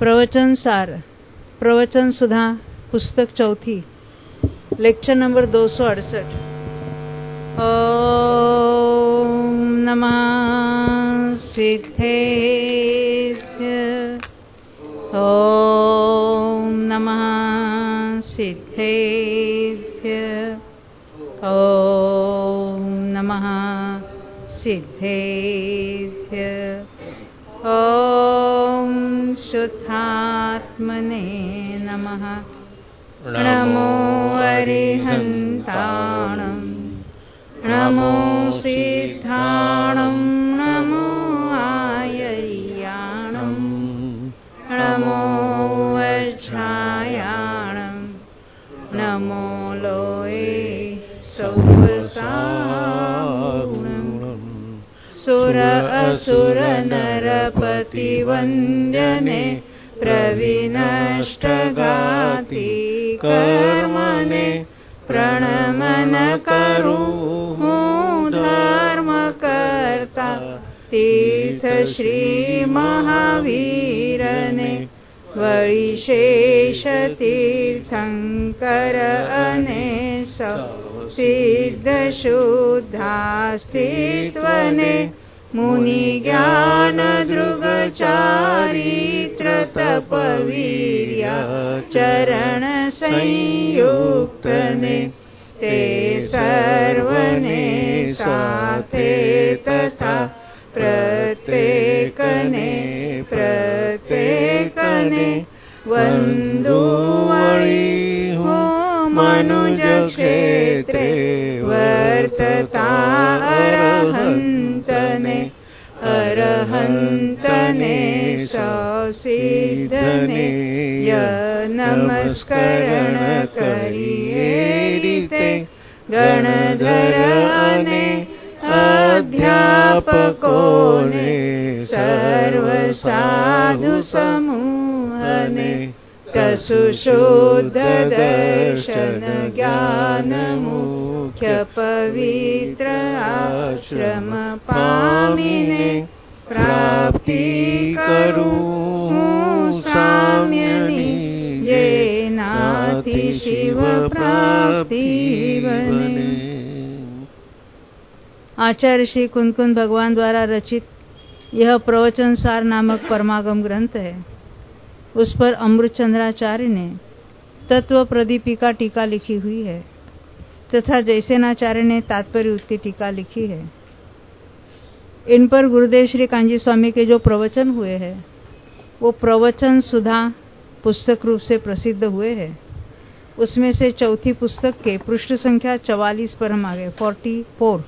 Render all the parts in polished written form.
प्रवचन सार, प्रवचन सुधा, पुस्तक चौथी, लेक्चर नंबर 268। ओम नमः सिद्धेभ्य, ओम नमः सिद्धेभ्य, ओम नमः सिद्धेभ्य, ओम शुद्धात्मने नमः। नमो अरिहन्ताणं, नमो सिद्धाणं, नमो आयर्याणं, नमो वज्रायाणं, नमो लोये सौवसागुणम्। सुर असुर नरपतिवन्द्यने, प्रविनष्टघाती कर्मणे, प्रणमन करुँ धर्मकर्ता तीर्थ श्री महावीरने, वैशेष तीर्थंकर अने सिद्ध शुद्धास्तित्वने, मुनि ज्ञान दृग चारित्र तपवीर्य चरण संयुक्तने, ते सर्वने साथे तथा प्रत्येकने वंदुवळी हो मनुज क्षेत्रे वर्तता अरहंतने ससिद्धने, य नमस्करण करिए रीते, गणधर अने अध्यापकोने, सर्व साधु समूहने, तसु शुद्ध दर्शन ज्ञान मुख्य पवित्र आश्रम पामिने, प्राप्ति करूं साम्यनी, ये नाथि शिव प्राप्ति बने। आचार्य श्री कुंदकुंद भगवान द्वारा रचित यह प्रवचन सार नामक परमागम ग्रंथ है। उस पर अमृतचंद्राचार्य ने तत्व प्रदीपिका टीका लिखी हुई है तथा जयसेनाचार्य ने तात्पर्य उत्ती टीका लिखी है। इन पर गुरुदेव श्री कांजी स्वामी के जो प्रवचन हुए हैं वो प्रवचन सुधा पुस्तक रूप से प्रसिद्ध हुए हैं। उसमें से चौथी पुस्तक के पृष्ठ संख्या 44 पर हम आ गए, 44।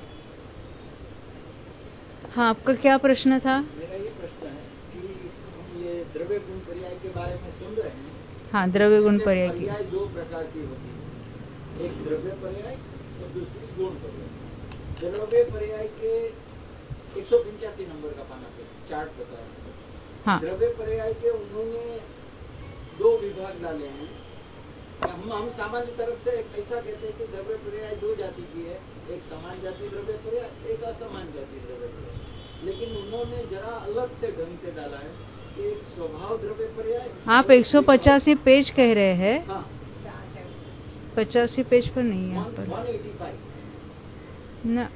हाँ, आपका क्या प्रश्न था? मेरा ये प्रश्न है कि हम ये द्रव्य गुण पर्याय के बारे में सुन रहे हैं। हाँ, द्रव्य गुण पर्याय की दो प्रकार की होती है, एक द्रव्य पर्याय और दूसरी गुण पर्याय। द्रव्य पर्याय के 185 नंबर का पाना पे चार्ट बताया। हाँ, द्रव्य पर्याय के उन्होंने दो विभाग डाले हैं। हम सामान्य तरफ से ऐसा कहते हैं कि द्रव्य पर्याय दो जाति की है, एक समान जाति द्रव्य पर्याय, एक असमान जाति द्रव्य पर्याय। लेकिन उन्होंने जरा अलग से ढंग से डाला है कि एक स्वभाव द्रव्य पर्याय। आप 185 पेज कह रहे हैं? हाँ, 85 पेज पर नहीं है यहाँ पर 185 ना।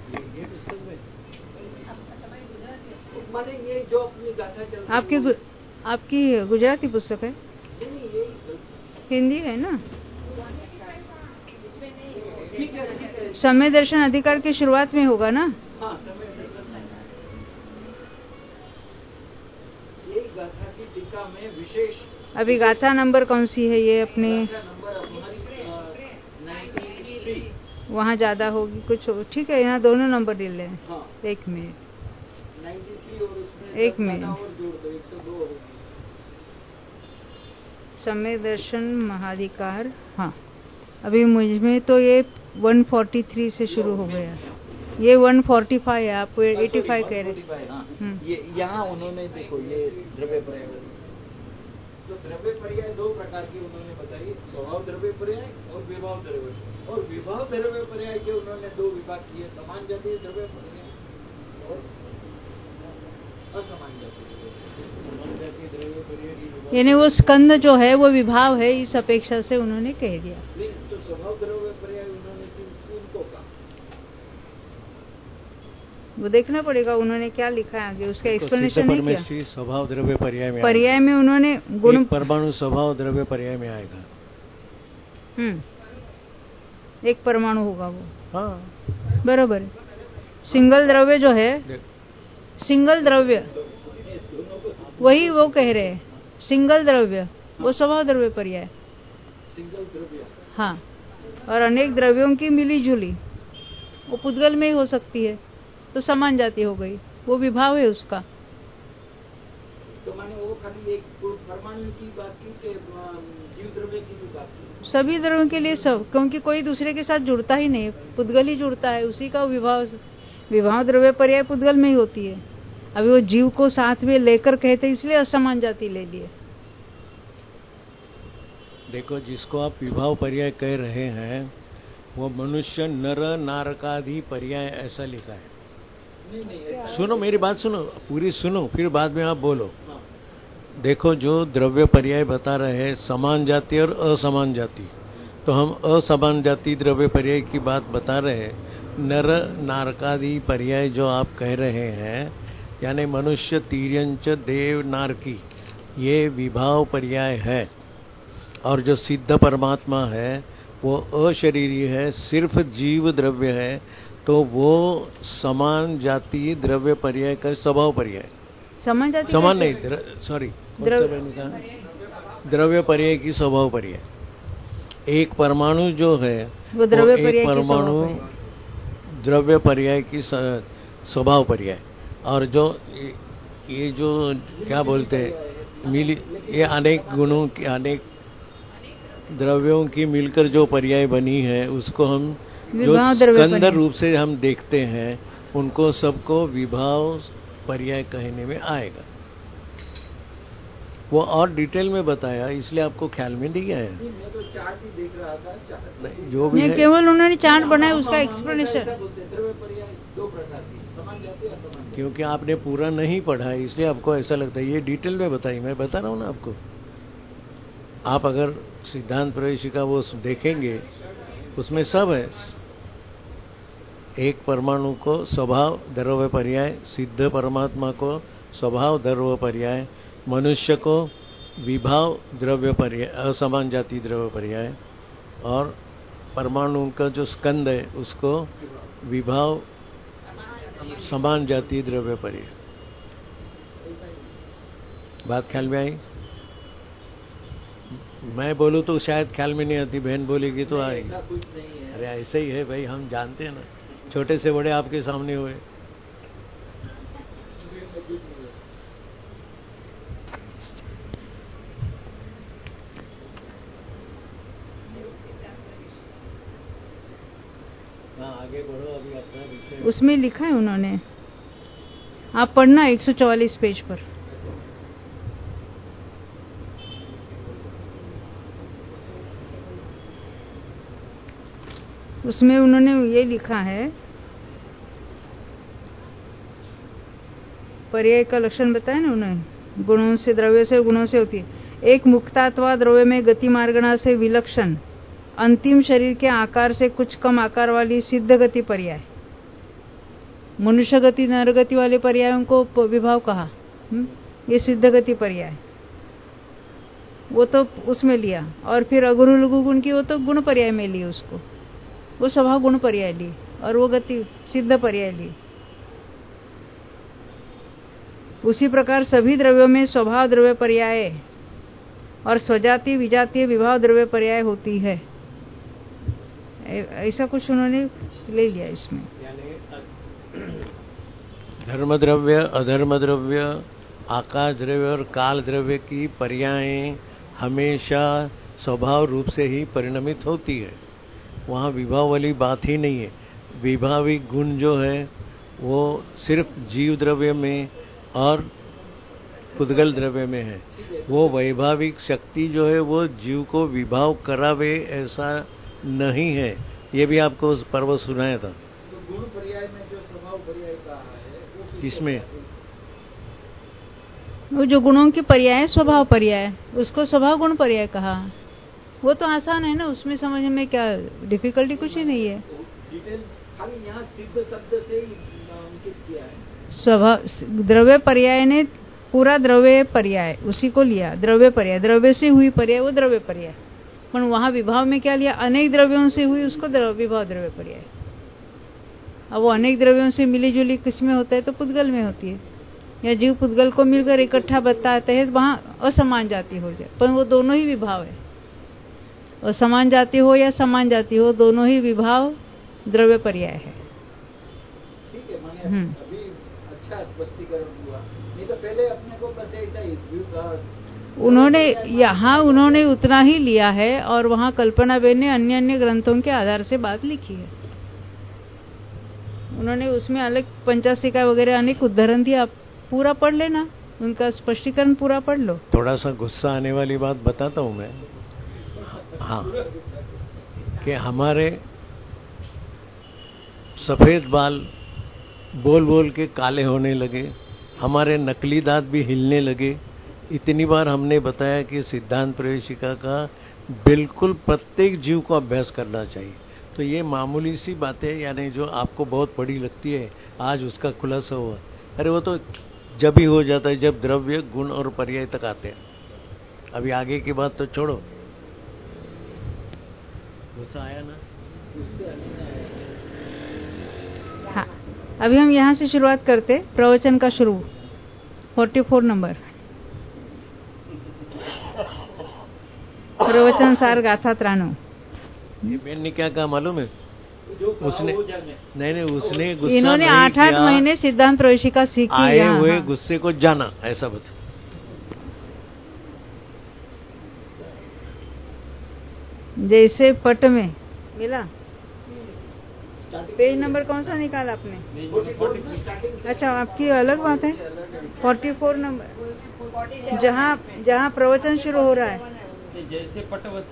माने ये जो अपनी गाथा चल आपकी गुजराती पुस्तक है? हिंदी है ना? ठीक है। समय दर्शन अधिकार की शुरुआत में होगा ना? हाँ, समय दर्शन। ये गाथा की टीका में विशेष अभी गाथा नंबर कौन सी है? ये अपने नंबर 93 वहाँ ज्यादा होगी कुछ ठीक है, यहाँ दोनों नंबर ले लें। हाँ, एक मिनट 93 और उसमें एक मिनट। और जोड़ दो 102 होगी। समय दर्शन महाधिकार। हाँ, अभी मुझमें तो ये 143 से शुरू हो गया। ये 145 है, आप 85 कह रहे हैं। ये यहाँ उन्होंने देखो ये द्रव्य पर्याय, तो द्रव्य पर्याय दो प्रकार की उन्होंने बताई, स्वभाव द्रव्य पर्याय और विभाव द्रव्य। और विभाव द्रव्य पर्याय के उन्होंने दो विभाग किए, समान जाति द्रव्य पर्याय और असमान जाति द्रव्य पर्याय की यानी वो स्कंद जो है वो विभाव है, इस अपेक्षा से उन्होंने कह दिया। तो स्वभाव द्रव्य पर्याय उन्होंने उनको कहा, वो देखना पड़ेगा उन्होंने क्या लिखा है आगे, उसका एक्सप्लेनेशन नहीं किया। स्वभाव द्रव्य पर्याय में उन्होंने गुण परमाणु स्वभाव द्रव्य पर्याय में आएगा। एक परमाणु होगा वो। हाँ बरोबर है। सिंगल द्रव्य जो है, सिंगल द्रव्य वही वो कह रहे हैं, सिंगल द्रव्य वो स्वभाव द्रव्य पर्याय। सिंगल द्रव्य, हाँ, और अनेक द्रव्यों की मिली जुली वो पुद्गल में ही हो सकती है, तो समान जाति हो गई, वो विभाव है उसका। तो माने वो खाली एक परमाणु की बात की कि जीव द्रव्य की भी बात की? सभी द्रव्यों के लिए सब, क्योंकि कोई दूसरे के साथ जुड़ता ही नहीं, पुद्गल ही जुड़ता है, उसी का विभाव द्रव्य पर्याय पुद्गल में ही होती है। अभी वो जीव को साथ में लेकर कहते, इसलिए असमान जाति ले लिए। देखो, जिसको आप विभाव पर्याय कह रहे हैं वो मनुष्य नर नारकादि पर्याय ऐसा लिखा है। नहीं, सुनो मेरी बात, सुनो पूरी सुनो, फिर बाद में आप बोलो। देखो, जो द्रव्य पर्याय बता रहे हैं समान जाति और असमान जाति, तो हम असमान जाति द्रव्य पर्याय की बात बता रहे हैं। नर नारकादि पर्याय जो आप कह रहे हैं, यानी मनुष्य तिर्यंच देव नारकी, ये विभाव पर्याय है। और जो सिद्ध परमात्मा है वो अशरीरी है, सिर्फ जीव द्रव्य है, तो वो समान जाति द्रव्य पर्याय का स्वभाव पर्याय। समान जाति समान नहीं, सॉरी, द्रव्य पर्याय की स्वभाव पर्याय। एक परमाणु जो है वो द्रव्य एक परमाणु द्रव्य पर्याय की स्वभाव पर्याय। और जो ये जो क्या बोलते हैं मिली, ये अनेक गुणों की, अनेक द्रव्यों की मिलकर जो पर्याय बनी है, उसको हम जो स्कंद रूप से हम देखते हैं, उनको सबको विभाव पर्याय कहने में आएगा। वो और डिटेल में बताया, इसलिए आपको ख्याल में नहीं आया। मैं तो चार्ट ही देख रहा था, चार्ट जो भी है, केवल उन्होंने चार्ट बनाया, उसका एक्सप्लेनेशन। द्रव्य पर्याय दो प्रकार की, समान जाति और असमान जाति। क्योंकि आपने पूरा नहीं पढ़ा है, इसलिए आपको ऐसा लगता है। ये डिटेल में बताई, मैं बता रहा हूँ ना आपको। आप अगर सिद्धांत प्रवेशिका वो देखेंगे, उसमें सब है। एक परमाणु को स्वभाव द्रव्य पर्याय, सिद्ध परमात्मा को स्वभाव द्रव्य पर्याय, मनुष्य को विभाव द्रव्य पर्याय, असमान जाति द्रव्य पर्याय, और परमाणु का जो स्कंद है उसको विभाव समान जाति द्रव्य पर्याय। बात ख्याल में आई? मैं बोलूं तो शायद ख्याल में नहीं आती, बहन बोलेगी तो आएगी। अरे ऐसे ही है भाई, हम जानते हैं ना, छोटे से बड़े आपके सामने हुए। हाँ, आगे बढ़ो, अभी अपना विषय। उसमें लिखा है उन्होंने, आप पढ़ना 144 पेज पर। उसमें उन्होंने ये लिखा है, पर्याय का लक्षण बताया ना उन्होंने, गुणों से, द्रव्य से, गुणों से होती है। एक मुक्तात्वा द्रव्य में गति मार्गणा से विलक्षण अंतिम शरीर के आकार से कुछ कम आकार वाली सिद्ध गति पर्याय। मनुष्य गति नर गति वाले पर्यायों को विभाव कहा, ये सिद्ध गति पर्याय, वो तो उसमें लिया। और फिर अगुरु लघु गुण की, वो तो गुण पर्याय में ली, उसको वो स्वभाव गुण पर्याय ली, और वो गति सिद्ध पर्याय ली। उसी प्रकार सभी द्रव्यों में स्वभाव द्रव्य पर्याय और स्वजातीय विजातीय विभाव द्रव्य पर्याय होती है। ऐसा कुछ उन्होंने ले लिया इसमें। धर्म द्रव्य, अधर्म द्रव्य, आकाश द्रव्य और काल द्रव्य की पर्यायें हमेशा स्वभाव रूप से ही परिणमित होती है। वहाँ विभाव वाली बात ही नहीं है। विभाविक गुण जो है वो सिर्फ जीव द्रव्य में और पुद्गल द्रव्य में है। वो वैभाविक शक्ति जो है वो जीव को विभाव करावे ऐसा नहीं है। ये भी आपको पर्व सुनाया था। तो गुण पर्याय में जो स्वभाव पर्याय कहा है वो किसमें? वो जो गुणों की पर्याय स्वभाव पर्याय, उसको स्वभाव गुण पर्याय कहा। वो तो आसान है ना, उसमें समझने में क्या डिफिकल्टी कुछ ही नहीं है। डिटेल खाली यहाँ सिद्ध शब्द से ही अंकित किया है। स्वभाव द्रव्य पर्याय ने पूरा द्रव्य पर्याय उसी को लिया, द्रव्य पर्याय, द्रव्य से हुई पर्याय वो द्रव्य पर्याय। पर वहां विभाव में क्या लिया, अनेक द्रव्यों से हुई उसको विभाव द्रव्य पर्याय। अब वो अनेक द्रव्यों से मिली जुली किसमें होता है, तो पुद्गल में होती है। या जीव पुद्गल को मिलकर इकट्ठा बताते हैं, वहां असमान जाति हो जाए, पर वो दोनों ही विभाव है। असमान जाति हो या समान जाति हो, दोनों ही विभाव द्रव्य पर्याय है। ठीक है, माने अभी अच्छा स्पष्टीकरण हुआ, नहीं तो पहले अपने को बस ऐसा ही उन्होंने उतना ही लिया है, और वहाँ कल्पनाबेन ने अन्य अन्य ग्रंथों के आधार से बात लिखी है। उन्होंने उसमें अलग पंचासिका वगैरह अनेक उदाहरण दिया, आप पूरा पढ़ लेना, उनका स्पष्टीकरण पूरा पढ़ लो। थोड़ा सा गुस्सा आने वाली बात बताता हूँ मैं। हाँ, कि हमारे सफेद बाल बोल बोल के काले होने लगे, हमारे नकली दांत भी हिलने लगे। इतनी बार हमने बताया कि सिद्धांत प्रवेशिका का बिल्कुल प्रत्येक जीव को अभ्यास करना चाहिए। तो ये मामूली सी बातें, यानी जो आपको बहुत बड़ी लगती है, आज उसका खुलासा हुआ। अरे वो तो जब ही हो जाता है जब द्रव्य गुण और पर्याय तक आते हैं। अभी आगे की बात तो छोड़ो। गुस्सा आया ना? हाँ, अभी हम यहाँ से शुरुआत करते, प्रवचन का शुरू 44 नंबर, प्रवचन सार गाथा त्राणु। ये बहन ने क्या कहा मालूम है? उसने नहीं उसने गुस्सा इन्होंने नहीं 8 महीने सिद्धांत प्रवेशिका सीखी, आए हुए गुस्से को जाना, ऐसा बता। जैसे पट में मिला, पेज नंबर कौन सा निकाला आपने? अच्छा, आपकी अलग बात है। 44 नंबर, जहाँ प्रवचन शुरू हो रहा है, जैसे पट वस्तु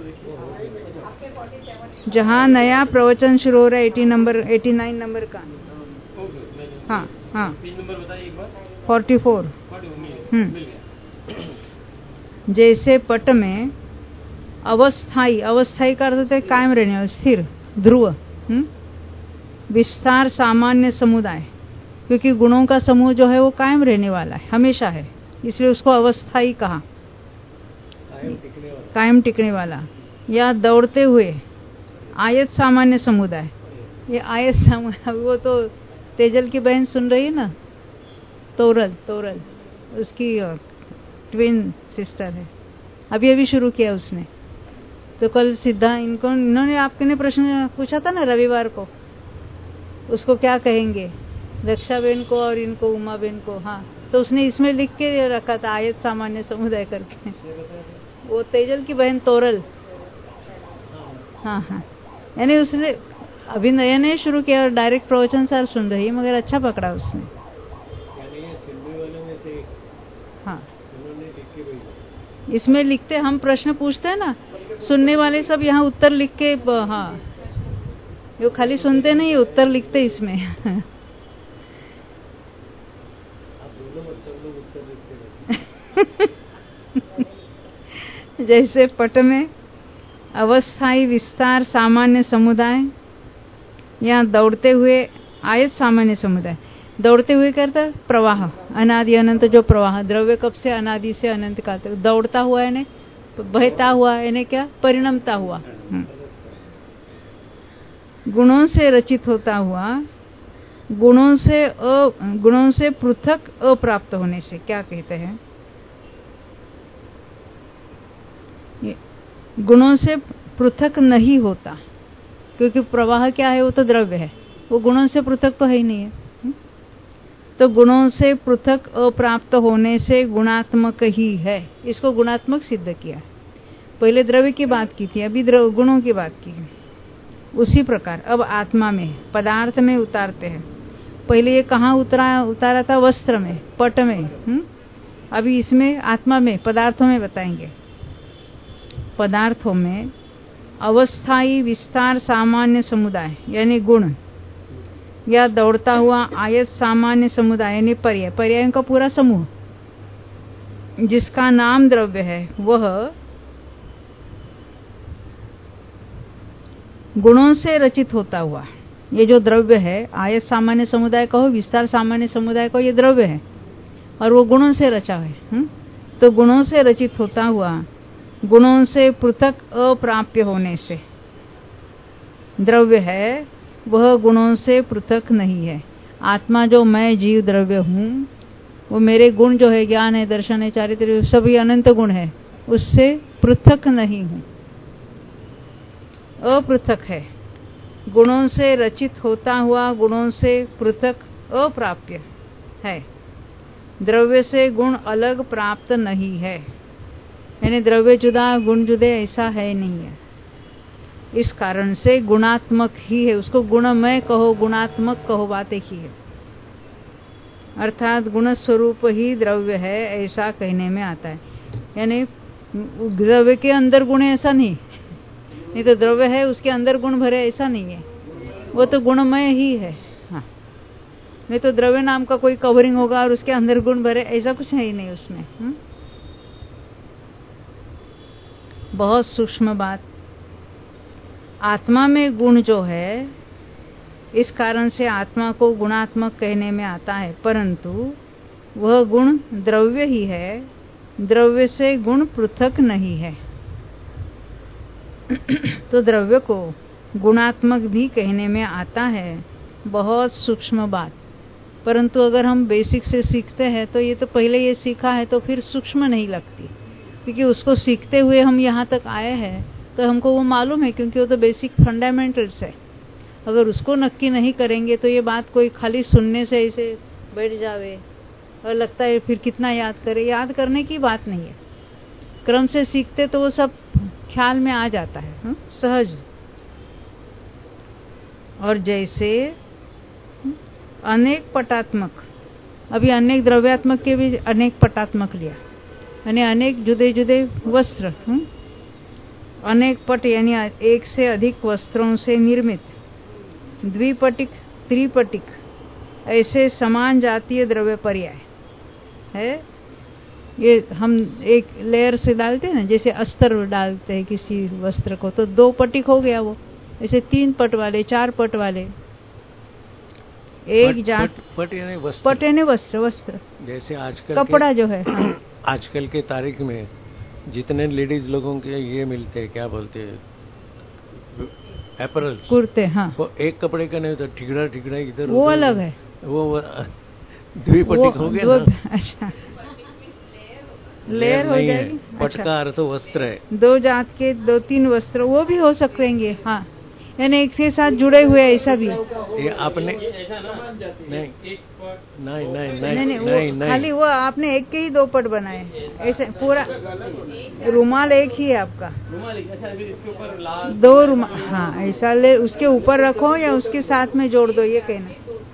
जहाँ नया प्रवचन शुरू हो रहा है, 89 नंबर का। हाँ हाँ, नंबर बताइए एक बार। 44। जैसे पट में अवस्थाई का अर्थ होता है कायम रहने वाला, स्थिर, ध्रुव, विस्तार, सामान्य, समुदाय। क्योंकि गुणों का समूह जो है वो कायम रहने वाला है, हमेशा है, इसलिए उसको अवस्थाई कहा, कायम टिकने वाला। या दौड़ते हुए, आयत, सामान्य, समुदाय। ये आयत सामान्य, वो तो तेजल की बहन सुन रही है ना, तोरल उसकी ट्विन सिस्टर है, अभी शुरू किया उसने। तो कल इन्होंने आपके ने प्रश्न पूछा था ना रविवार को, उसको क्या कहेंगे, दक्षा बहन को और इनको उमा बहन को। हाँ, तो उसने इसमें लिख के रखा था आयत, सामान्य, समुदाय करके। वो तेजल की बहन तोरल। हाँ, यानी उसने अभी नया शुरू किया और डायरेक्ट प्रवचन सार सुन रही है, मगर अच्छा पकड़ा उसने। हाँ, इसमें लिखते, हम प्रश्न पूछते हैं ना, सुनने वाले सब यहाँ उत्तर लिख के, हाँ, वो खाली सुनते नहीं, उत्तर लिखते इसमें। जैसे पट में अवस्थाई, विस्तार, सामान्य, समुदाय। यहाँ दौड़ते हुए, आयत, सामान्य, समुदाय। दौड़ते हुए करता प्रवाह, अनादि अनंत जो प्रवाह, द्रव्य कब से अनादि से अनंत काल तक दौड़ता हुआ, यानी बहता हुआ, यानी क्या, परिणमता हुआ। गुणों से रचित होता हुआ, गुणों से पृथक अप्राप्त होने से क्या कहते हैं, गुणों से पृथक नहीं होता, क्योंकि प्रवाह क्या है, वो तो द्रव्य है, वो गुणों से पृथक तो है ही नहीं है। तो गुणों से पृथक अप्राप्त होने से गुणात्मक ही है, इसको गुणात्मक सिद्ध किया। पहले द्रव्य की बात की थी, अभी गुणों की बात की। उसी प्रकार अब आत्मा में, पदार्थ में उतारते हैं। पहले ये कहाँ उतारा था, वस्त्र में, पट में। अभी इसमें आत्मा में, पदार्थों में बताएंगे। पदार्थों में अवस्थाई, विस्तार, सामान्य, समुदाय यानी गुण, या दौड़ता हुआ, आयत, सामान्य, समुदाय यानी पर्याय, पर्यायों का पूरा समूह। जिसका नाम द्रव्य है वह गुणों से रचित होता हुआ, ये जो द्रव्य है, आयत सामान्य समुदाय कहो, विस्तार सामान्य समुदाय कहो, ये द्रव्य है और वो गुणों से रचा है। तो गुणों से रचित होता हुआ, गुणों से पृथक अप्राप्य होने से द्रव्य है, वह गुणों से पृथक नहीं है। आत्मा जो मैं जीव द्रव्य हूँ, वो मेरे गुण जो है, ज्ञान है, दर्शन है, चारित्र्य, सभी अनंत गुण है, उससे पृथक नहीं हूँ, अपृथक है। गुणों से रचित होता हुआ, गुणों से पृथक अप्राप्य है। द्रव्य से गुण अलग प्राप्त नहीं है, यानी द्रव्य जुदा गुण जुदे ऐसा है नहीं है। इस कारण से गुणात्मक ही है, उसको गुणमय कहो, गुणात्मक कहो, बात एक ही है। अर्थात गुण स्वरूप ही द्रव्य है, ऐसा कहने में आता है। यानी द्रव्य के अंदर गुण है ऐसा नहीं तो द्रव्य है उसके अंदर गुण भरे ऐसा नहीं है, वो तो गुणमय ही है। हाँ, नहीं तो द्रव्य नाम का कोई कवरिंग होगा और उसके अंदर गुण भरे, ऐसा कुछ है ही नहीं उसमें। बहुत सूक्ष्म बात। आत्मा में गुण जो है, इस कारण से आत्मा को गुणात्मक कहने में आता है, परंतु वह गुण द्रव्य ही है, द्रव्य से गुण पृथक नहीं है। तो द्रव्य को गुणात्मक भी कहने में आता है, बहुत सूक्ष्म बात। परंतु अगर हम बेसिक से सीखते हैं तो ये तो पहले ये सीखा है तो फिर सूक्ष्म नहीं लगती, क्योंकि उसको सीखते हुए हम यहाँ तक आए हैं तो हमको वो मालूम है, क्योंकि वो तो बेसिक फंडामेंटल्स है। अगर उसको नक्की नहीं करेंगे तो ये बात कोई खाली सुनने से ऐसे बैठ जावे और लगता है फिर कितना याद करे, याद करने की बात नहीं है। क्रम से सीखते तो वो सब ख्याल में आ जाता है, सहज। और जैसे अनेक पटात्मक, अभी अनेक द्रव्यात्मक के भी अनेक पटात्मक लिया, यानी अनेक जुदे जुदे वस्त्र, अनेक पट यानी एक से अधिक वस्त्रों से निर्मित, द्विपटिक, त्रिपटिक, ऐसे समान जातीय द्रव्य पर्याय है। ये हम एक लेयर से डालते हैं ना, जैसे अस्तर डालते हैं किसी वस्त्र को, तो 2 पटिक हो गया वो। ऐसे 3 पट वाले, 4 पट वाले, एक जात पट यानी वस्त्र, पट यानी वस्त्र, वस्त्र जैसे आजकल कपड़ा जो है। हाँ। आजकल के तारीख में जितने लेडीज लोगों के ये मिलते हैं, क्या बोलते हैं, एपरल, कुर्ते, हाँ, वो एक कपड़े का नहीं होता, ठिगड़ा ठिगड़ा इधर, वो अलग है, वो द्विपटिक हो गया ना। अच्छा, लेयर हो जाएगी। पट का अर्थ वस्त्र है, 2 जात के 2-3 वस्त्र वो भी हो सकेंगे। हाँ, यानी एक के साथ जुड़े हुए, ऐसा भी। ये आपने नहीं, खाली वो आपने एक के ही 2 पट बनाए, ऐसे पूरा रुमाल एक ही है आपका, 2 रुमाल। हाँ, ऐसा ले, उसके ऊपर रखो या उसके साथ में जोड़ दो, ये कहना।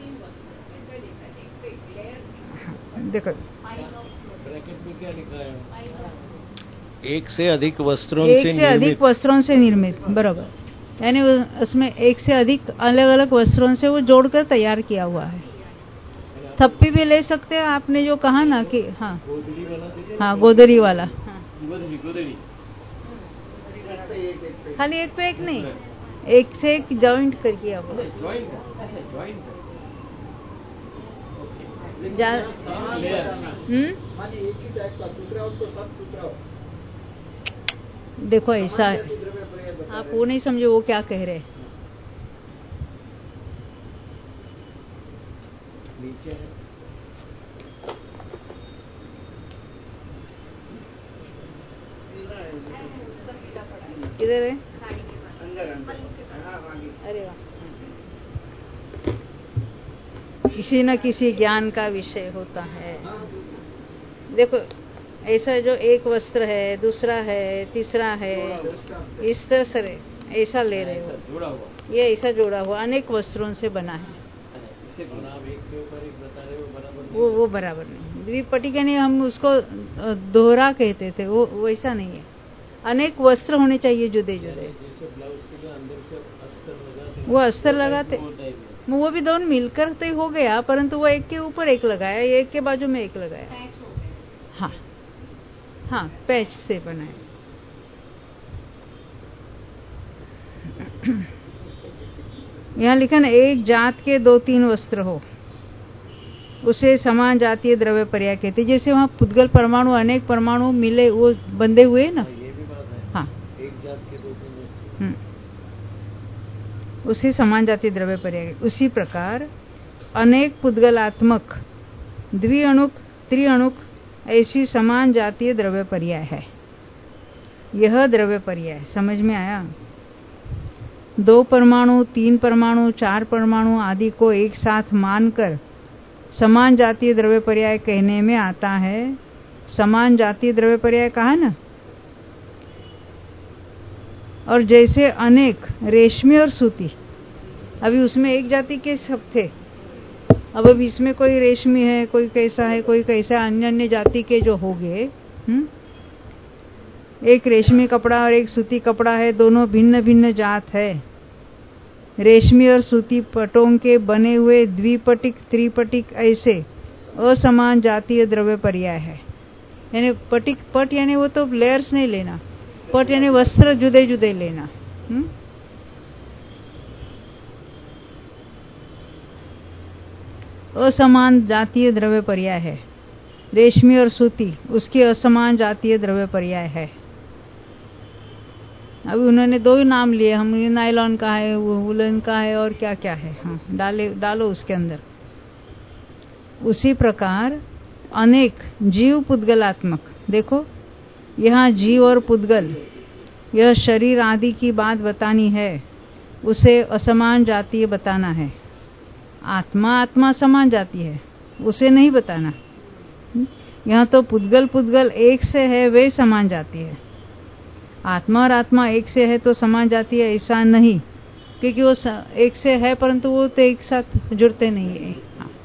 देखो क्या लिखा है, एक से अधिक वस्त्रों से निर्मित, बराबर। यानी उसमें एक से अधिक अलग अलग वस्त्रों से वो जोड़कर तैयार किया हुआ है। थप्पी भी ले सकते हैं, आपने जो कहा ना कि हाँ हाँ, गोदरी वाला। खाली एक पे एक नहीं, एक से एक जॉइंट कर किया हुआ। देखो ऐसा है, आप वो नहीं समझे वो क्या कह रहे हैं। किधर है? अरे वाह, किसी न किसी ज्ञान का विषय होता है। देखो ऐसा जो एक वस्त्र है, दूसरा है, तीसरा है, इस तरह से ऐसा ले रहे हो, ये ऐसा जोड़ा हुआ अनेक वस्त्रों से बना है। वो बराबर नहीं। द्विपटिक यानी हम उसको दोहरा कहते थे, वो वैसा नहीं है। अनेक वस्त्र होने चाहिए जुदे जुदे। वो अस्तर लगाते, वो भी दोनों मिलकर तो हो गया, परंतु वो एक के ऊपर एक लगाया, एक के बाजू में एक लगाया। हाँ, हाँ, पैच से बना है। यहाँ लिखा ना, एक जात के 2-3 वस्त्र हो उसे समान जातीय द्रव्य पर्याय कहते। जैसे वहाँ पुद्गल परमाणु अनेक परमाणु मिले वो बंधे हुए ना, ये भी बात है। हाँ, एक जात के 2-3 वस्तु, उसे समान जातीय द्रव्य पर्याय। उसी प्रकार अनेक पुद्गलात्मक द्विअणुक त्रिअणुक ऐसी समान जातीय द्रव्य पर्याय है। यह द्रव्य पर्याय समझ में आया? 2 परमाणु 3 परमाणु 4 परमाणु आदि को एक साथ मानकर समान जातीय द्रव्य पर्याय कहने में आता है। समान जातीय द्रव्य पर्याय कहा ना। और जैसे अनेक रेशमी और सूती, अभी उसमें एक जाति के सब थे, अब इसमें कोई रेशमी है, कोई कैसा है, कोई कैसा, अन्य अन्य जाति के जो हो गए। एक रेशमी कपड़ा और एक सूती कपड़ा है, दोनों भिन्न भिन्न जात है। रेशमी और सूती पटों के बने हुए द्विपटिक त्रिपटिक ऐसे असमान जातीय द्रव्य पर्याय है। यानी पटिक, पट यानी वो तो लेयर्स नहीं लेना, पट यानी वस्त्र जुदे जुदे लेना। असमान जातीय द्रव्य पर्याय है। रेशमी और सूती उसकी असमान जातीय द्रव्य पर्याय है। अभी उन्होंने 2 ही नाम लिए, हम नायलॉन का है, वुलन का है और क्या क्या है, हाँ, डालो उसके अंदर। उसी प्रकार अनेक जीव पुद्गलात्मक, देखो यहाँ जीव और पुद्गल, यह शरीर आदि की बात बतानी है, उसे असमान जातीय बताना है। आत्मा समान जाती है, उसे नहीं बताना। यहाँ तो पुद्गल एक से है, वे समान जाती है। आत्मा और आत्मा एक से है तो समान जाती है, ऐसा नहीं, क्योंकि वो एक से है परंतु वो तो एक साथ जुड़ते नहीं है।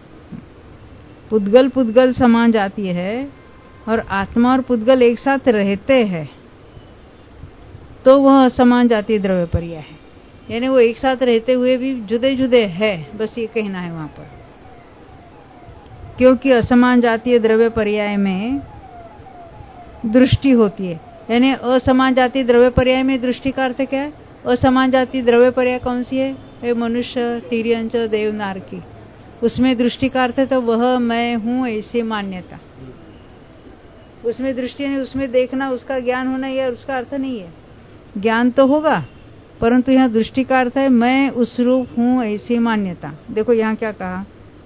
पुद्गल समान जाती है और आत्मा और पुद्गल एक साथ रहते हैं तो वह असमान जातीय द्रव्य पर्याय है। यानी वो एक साथ रहते हुए भी जुदे जुदे है, बस ये कहना है वहां पर। क्योंकि असमान जातीय द्रव्य पर्याय में दृष्टि होती है। यानी असमान जातीय द्रव्य पर्याय में दृष्टि का अर्थ क्या है? असमान जातीय द्रव्य पर्याय कौन सी है? मनुष्य, तिर्यंच, देव, नारकी। उसमें दृष्टि का अर्थ है तो वह मैं हूं ऐसी मान्यता। उसमें दृष्टि नहीं, उसमें देखना, उसका ज्ञान होना, यह उसका अर्थ नहीं है। ज्ञान तो होगा परंतु यहाँ दृष्टि का अर्थ है मैं उस रूप हूं ऐसी मान्यता। देखो यहाँ क्या कहा,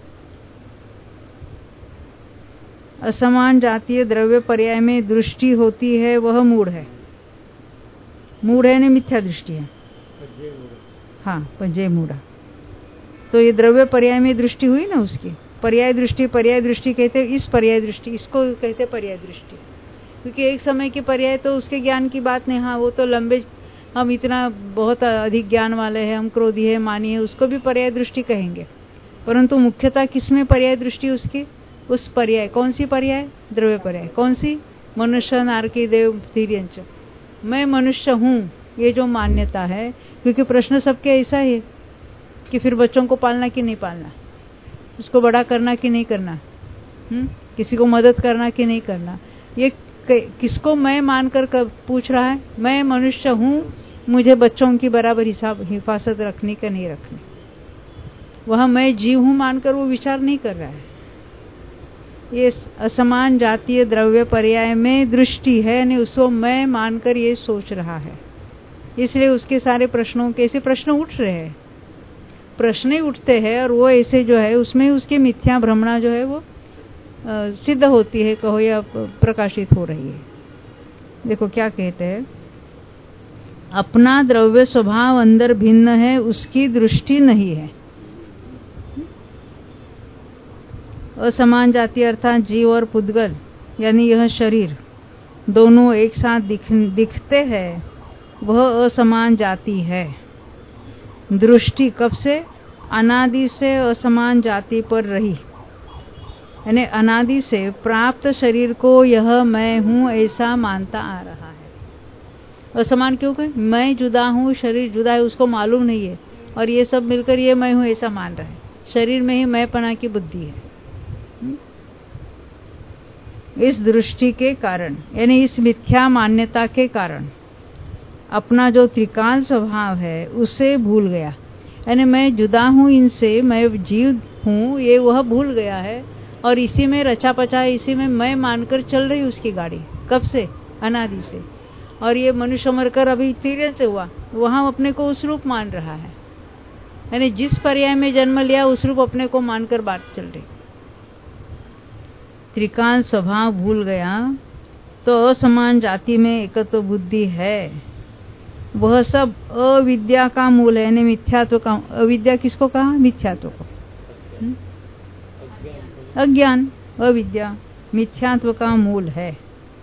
असमान जातीय द्रव्य पर्याय में दृष्टि होती है, वह मूढ़ है। मूढ़ है ने मिथ्या दृष्टि है, हाँ, पंजे मूढ़ा। तो ये द्रव्य पर्याय में दृष्टि हुई ना उसकी। पर्याय दृष्टि कहते हैं, इस पर्याय दृष्टि, इसको कहते पर्याय दृष्टि। क्योंकि एक समय की पर्याय तो उसके ज्ञान की बात नहीं, हाँ वो तो लंबे, हम इतना बहुत अधिक ज्ञान वाले हैं, हम क्रोधी है, मानी है, उसको भी पर्याय दृष्टि कहेंगे। परंतु मुख्यतः किसमें पर्याय दृष्टि उसकी? उस पर्याय, कौन सी पर्याय? द्रव्य पर्याय। कौन सी? मनुष्य, नारकी, देव, तिर्यंच। मैं मनुष्य हूं, ये जो मान्यता है। क्योंकि प्रश्न सबके ऐसा है कि फिर बच्चों को पालना कि नहीं पालना, उसको बड़ा करना कि नहीं करना, किसी को मदद करना कि नहीं करना, ये किसको मैं मानकर पूछ रहा है? मैं मनुष्य हूं, मुझे बच्चों की बराबर हिफाजत रखनी कि नहीं रखनी। वह मैं जीव हूं मानकर वो विचार नहीं कर रहा है। ये असमान जातीय द्रव्य पर्याय में दृष्टि है, यानी उसको मैं मानकर ये सोच रहा है। इसलिए उसके सारे प्रश्नों के ऐसे प्रश्न उठ रहे हैं, प्रश्न ही उठते हैं और वो ऐसे जो है उसमें उसकी मिथ्या भ्रमणा जो है वो सिद्ध होती है, कहो या प्रकाशित हो रही है। देखो क्या कहते हैं, अपना द्रव्य स्वभाव अंदर भिन्न है, उसकी दृष्टि नहीं है। असमान जाति अर्थात जीव और पुद्गल यानी यह शरीर दोनों एक साथ दिखते हैं, वह असमान जाति है। दृष्टि कब से? अनादि से असमान जाति पर रही, यानी अनादि से प्राप्त शरीर को यह मैं हूं ऐसा मानता आ रहा है। असमान क्यों कहे? मैं जुदा हूं, शरीर जुदा है, उसको मालूम नहीं है और ये सब मिलकर ये मैं हूं ऐसा मान रहा है। शरीर में ही मैंपना की बुद्धि है। इस दृष्टि के कारण, यानी इस मिथ्या मान्यता के कारण अपना जो त्रिकाल स्वभाव है उसे भूल गया। यानी मैं जुदा हूँ इनसे, मैं जीव हूँ, ये वह भूल गया है और इसी में रचा पचा है, इसी में मैं मानकर चल रही उसकी गाड़ी कब से, अनादि से। और ये मनुष्य मरकर अभी तीर्थ से हुआ, वहां अपने को उस रूप मान रहा है। यानी जिस पर्याय में जन्म लिया उस रूप अपने को मानकर बात चल रही। त्रिकाल स्वभाव भूल गया तो असमान जाति में एकत्व बुद्धि है, वह सब अविद्या का मूल है। यानी मिथ्यात्व का, अविद्या किसको कहा, मिथ्यात्व को, अज्ञान, अविद्या मिथ्यात्व का मूल है।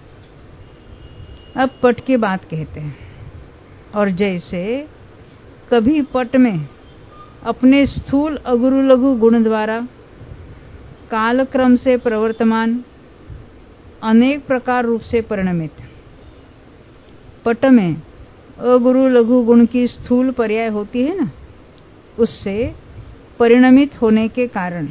अब पट की बात कहते हैं। और जैसे कभी पट में अपने स्थूल अगुरु लघु गुण द्वारा कालक्रम से प्रवर्तमान अनेक प्रकार रूप से परिणमित, पट में अगुरु लघु गुण की स्थूल पर्याय होती है ना, उससे परिणमित होने के कारण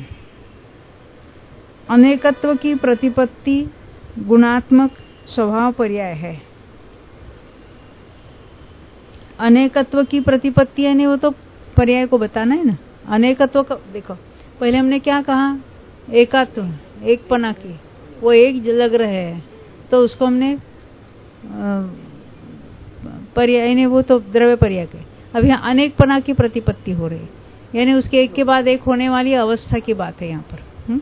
अनेकत्व की प्रतिपत्ति गुणात्मक स्वभाव पर्याय है। अनेकत्व की प्रतिपत्ति यानी वो तो पर्याय को बताना है ना। अनेकत्व का देखो, पहले हमने क्या कहा, एकात्व, एकपना की, वो एक लग रहे हैं तो उसको हमने पर्याय ने, वो तो द्रव्य पर्याय के। अब यहाँ अनेकपना की प्रतिपत्ति हो रही, यानी उसके एक के बाद एक होने वाली अवस्था की बात है यहाँ पर।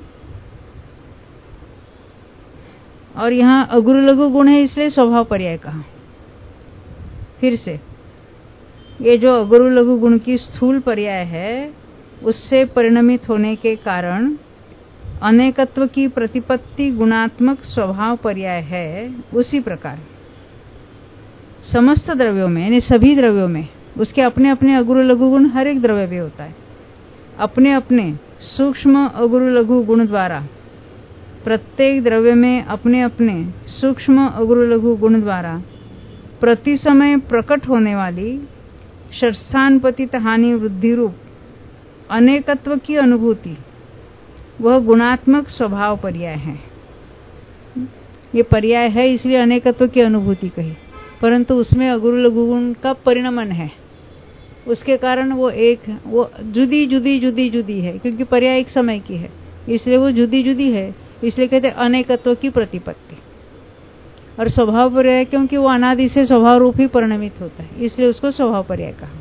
और यहाँ अगुरु लघु गुण है इसलिए स्वभाव पर्याय कहा। फिर से ये जो अगुरु लघु गुण की स्थूल पर्याय है उससे परिणमित होने के कारण अनेकत्व की प्रतिपत्ति गुणात्मक स्वभाव पर्याय है। उसी प्रकार समस्त द्रव्यों में, यानी सभी द्रव्यों में उसके अपने अपने अगुरु लघु गुण हर एक द्रव्य में होता है। अपने अपने सूक्ष्म अगुरु लघु गुण द्वारा प्रत्येक द्रव्य में अपने अपने सूक्ष्म अगुरु लघु गुण द्वारा प्रति समय प्रकट होने वाली षट्स्थान पतित हानि वृद्धि रूप अनेकत्व की अनुभूति, वह गुणात्मक स्वभाव पर्याय है। ये पर्याय है इसलिए अनेकत्व की अनुभूति कही, परंतु उसमें अगुरु लघु गुण का परिणमन है, उसके कारण वो एक, वो जुदी जुदी जुदी जुदी है, क्योंकि पर्याय एक समय की है इसलिए वो जुदी जुदी है, इसलिए कहते अनेकत्व की प्रतिपत्ति। और स्वभाव पर्याय क्योंकि वो अनादि से स्वभाव रूप ही परिणमित होता है, इसलिए उसको स्वभाव पर्याय कहा।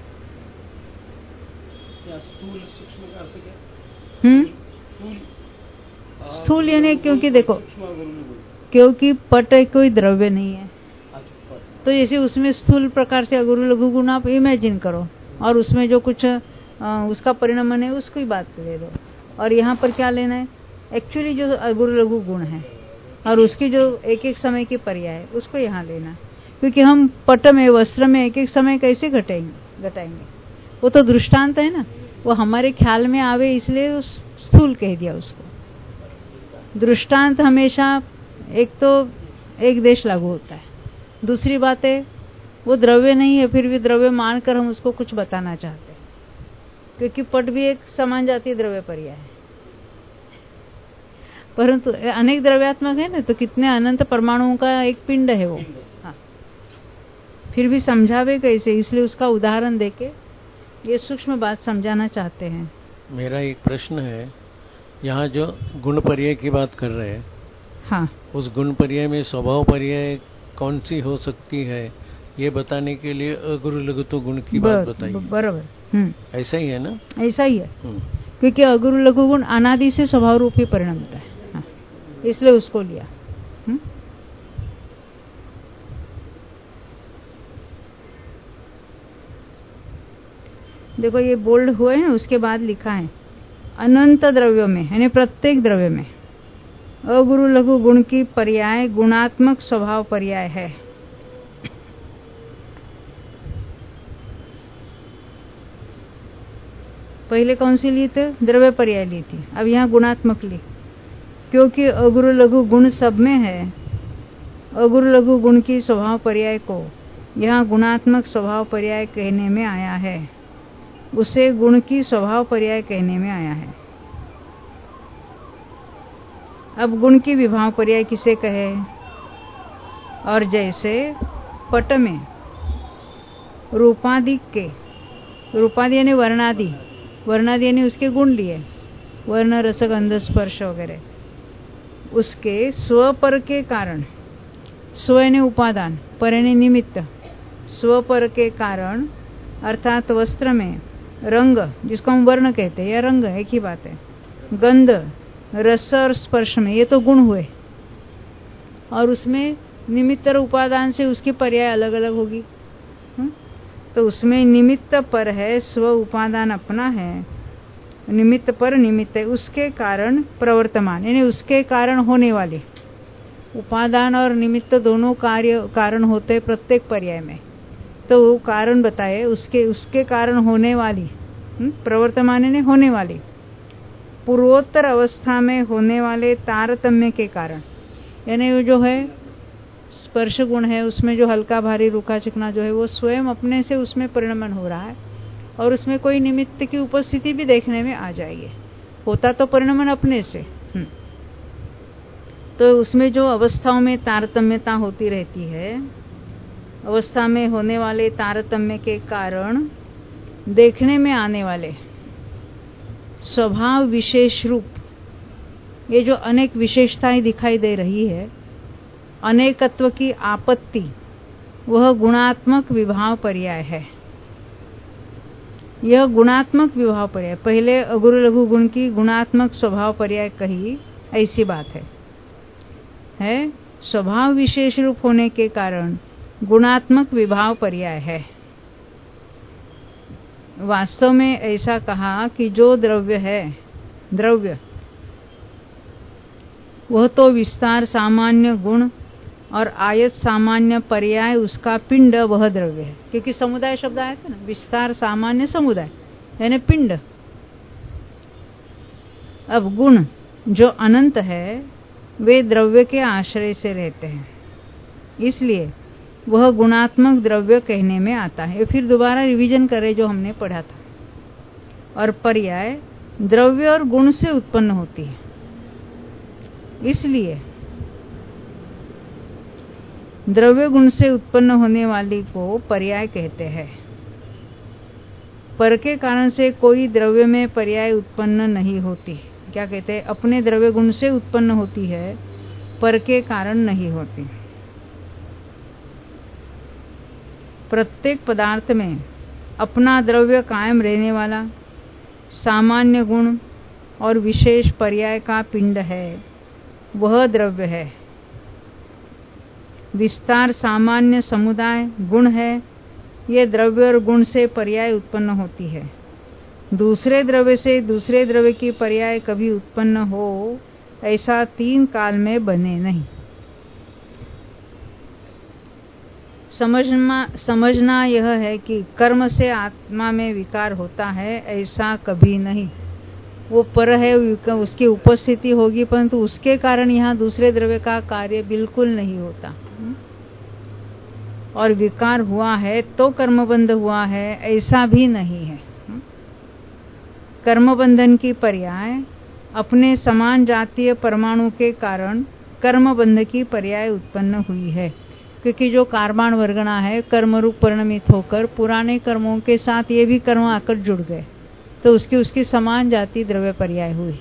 स्थूल यानी क्योंकि देखो, क्योंकि पट कोई द्रव्य नहीं है, तो जैसे उसमें स्थूल प्रकार से अगुरु लघु गुण आप इमेजिन करो और उसमें जो कुछ उसका परिणमन है उसकी बात ले लो। और यहाँ पर क्या लेना है, एक्चुअली जो अगुरु लघु गुण है और उसकी जो एक एक समय की पर्याय है उसको यहाँ लेना, क्योंकि हम पट में, वस्त्र में एक एक समय कैसे घटाएंगे, वो तो दृष्टांत है ना, वो हमारे ख्याल में आवे इसलिए स्थूल कह दिया उसको। दृष्टांत हमेशा एक तो एक देश लागू होता है, दूसरी बात है वो द्रव्य नहीं है, फिर भी द्रव्य मानकर हम उसको कुछ बताना चाहते हैं, क्योंकि पट भी एक समान जातीय द्रव्य पर्याय है, परंतु अनेक द्रव्यात्मक है ना, तो कितने अनंत परमाणुओं का एक पिंड है वो। हाँ, फिर भी समझावे कैसे, इसलिए उसका उदाहरण देके ये सूक्ष्म बात समझाना चाहते हैं। मेरा एक प्रश्न है, यहाँ जो गुण पर्याय की बात कर रहे हैं, हाँ, उस गुण पर्याय में स्वभाव पर्याय कौन सी हो सकती है ये बताने के लिए अगुरु लघु गुण की बात बताइए। बराबर, ऐसा ही है ना, ऐसा ही है, क्योंकि अगुरु लघु गुण अनादि से स्वभाव रूप ही परिणमता है। हाँ, इसलिए उसको लिया। देखो ये बोल्ड हुए हैं, उसके बाद लिखा है अनंत द्रव्यों में, यानी प्रत्येक द्रव्य में अगुरु लघु गुण की पर्याय गुणात्मक स्वभाव पर्याय है। पहले कौन सी ली थी, द्रव्य पर्याय ली थी, अब यहाँ गुणात्मक ली, क्योंकि अगुरु लघु गुण सब में है। अगुरु लघु गुण की स्वभाव पर्याय को यहाँ गुणात्मक स्वभाव पर्याय कहने में आया है, उसे गुण की स्वभाव पर्याय कहने में आया है। अब गुण की विभाव पर्याय किसे कहे? और जैसे पट में रूपादि के, रूपादि यानी वर्णादि, वर्णादि यानी उसके गुण लिए, वर्ण रस गंध स्पर्श वगैरह, उसके स्वपर के कारण, स्व यानी उपादान, पर यानी निमित्त, स्वपर के कारण अर्थात वस्त्र में रंग, जिसको हम वर्ण कहते हैं या रंग एक ही बात है, गंध, रस और स्पर्श में, ये तो गुण हुए, और उसमें निमित्त और उपादान से उसकी पर्याय अलग अलग होगी। तो उसमें निमित्त पर है, स्व उपादान अपना है, निमित्त पर निमित्त है, उसके कारण प्रवर्तमान यानी उसके कारण होने वाले, उपादान और निमित्त दोनों कार्य कारण होते प्रत्येक पर्याय में, तो वो कारण बताए, उसके कारण होने वाली, प्रवर्तमान यानी होने वाली, पूर्वोत्तर अवस्था में होने वाले तारतम्य के कारण, यानी वो जो है स्पर्श गुण है, उसमें जो हल्का भारी रूखा चिकना जो है वो स्वयं अपने से उसमें परिणमन हो रहा है, और उसमें कोई निमित्त की उपस्थिति भी देखने में आ जाएगी, होता तो परिणमन अपने से। तो उसमें जो अवस्थाओं में तारतम्यता होती रहती है, अवस्था में होने वाले तारतम्य के कारण देखने में आने वाले स्वभाव विशेष रूप, ये जो अनेक विशेषताएं दिखाई दे रही है, अनेकत्व की आपत्ति, वह गुणात्मक विभाव पर्याय है। यह गुणात्मक विभाव पर्याय, पहले अगुरु लघु गुण की गुणात्मक स्वभाव पर्याय कही, ऐसी बात है स्वभाव विशेष रूप होने के कारण गुणात्मक विभाव पर्याय है। वास्तव में ऐसा कहा कि जो द्रव्य है, द्रव्य वह तो विस्तार सामान्य गुण और आयत सामान्य पर्याय उसका पिंड वह द्रव्य है, क्योंकि समुदाय शब्द आया था ना, विस्तार सामान्य समुदाय यानी पिंड। अब गुण जो अनंत है वे द्रव्य के आश्रय से रहते हैं, इसलिए वह गुणात्मक द्रव्य कहने में आता है। फिर दोबारा रिवीजन करें जो हमने पढ़ा था। और पर्याय द्रव्य और गुण से उत्पन्न होती है, इसलिए द्रव्य गुण से उत्पन्न होने वाली को पर्याय कहते हैं। पर के कारण से कोई द्रव्य में पर्याय उत्पन्न नहीं होती। क्या कहते हैं? अपने द्रव्य गुण से उत्पन्न होती है, पर के कारण नहीं होती। प्रत्येक पदार्थ में अपना द्रव्य कायम रहने वाला सामान्य गुण और विशेष पर्याय का पिंड है, वह द्रव्य है। विस्तार सामान्य समुदाय गुण है, ये द्रव्य और गुण से पर्याय उत्पन्न होती है। दूसरे द्रव्य से दूसरे द्रव्य की पर्याय कभी उत्पन्न हो, ऐसा तीन काल में बने नहीं। समझना यह है कि कर्म से आत्मा में विकार होता है, ऐसा कभी नहीं। वो पर है, उसकी उपस्थिति होगी, परंतु उसके कारण यहाँ दूसरे द्रव्य का कार्य बिल्कुल नहीं होता। और विकार हुआ है तो कर्मबंध हुआ है, ऐसा भी नहीं है। कर्मबंधन की पर्याय अपने समान जातीय परमाणु के कारण कर्मबंध की पर्याय उत्पन्न हुई है, क्योंकि जो कार्बन वर्गणा है कर्म रूप परिणमित होकर पुराने कर्मों के साथ ये भी कर्म आकर जुड़ गए, तो उसकी समान जाति द्रव्य पर्याय हुई।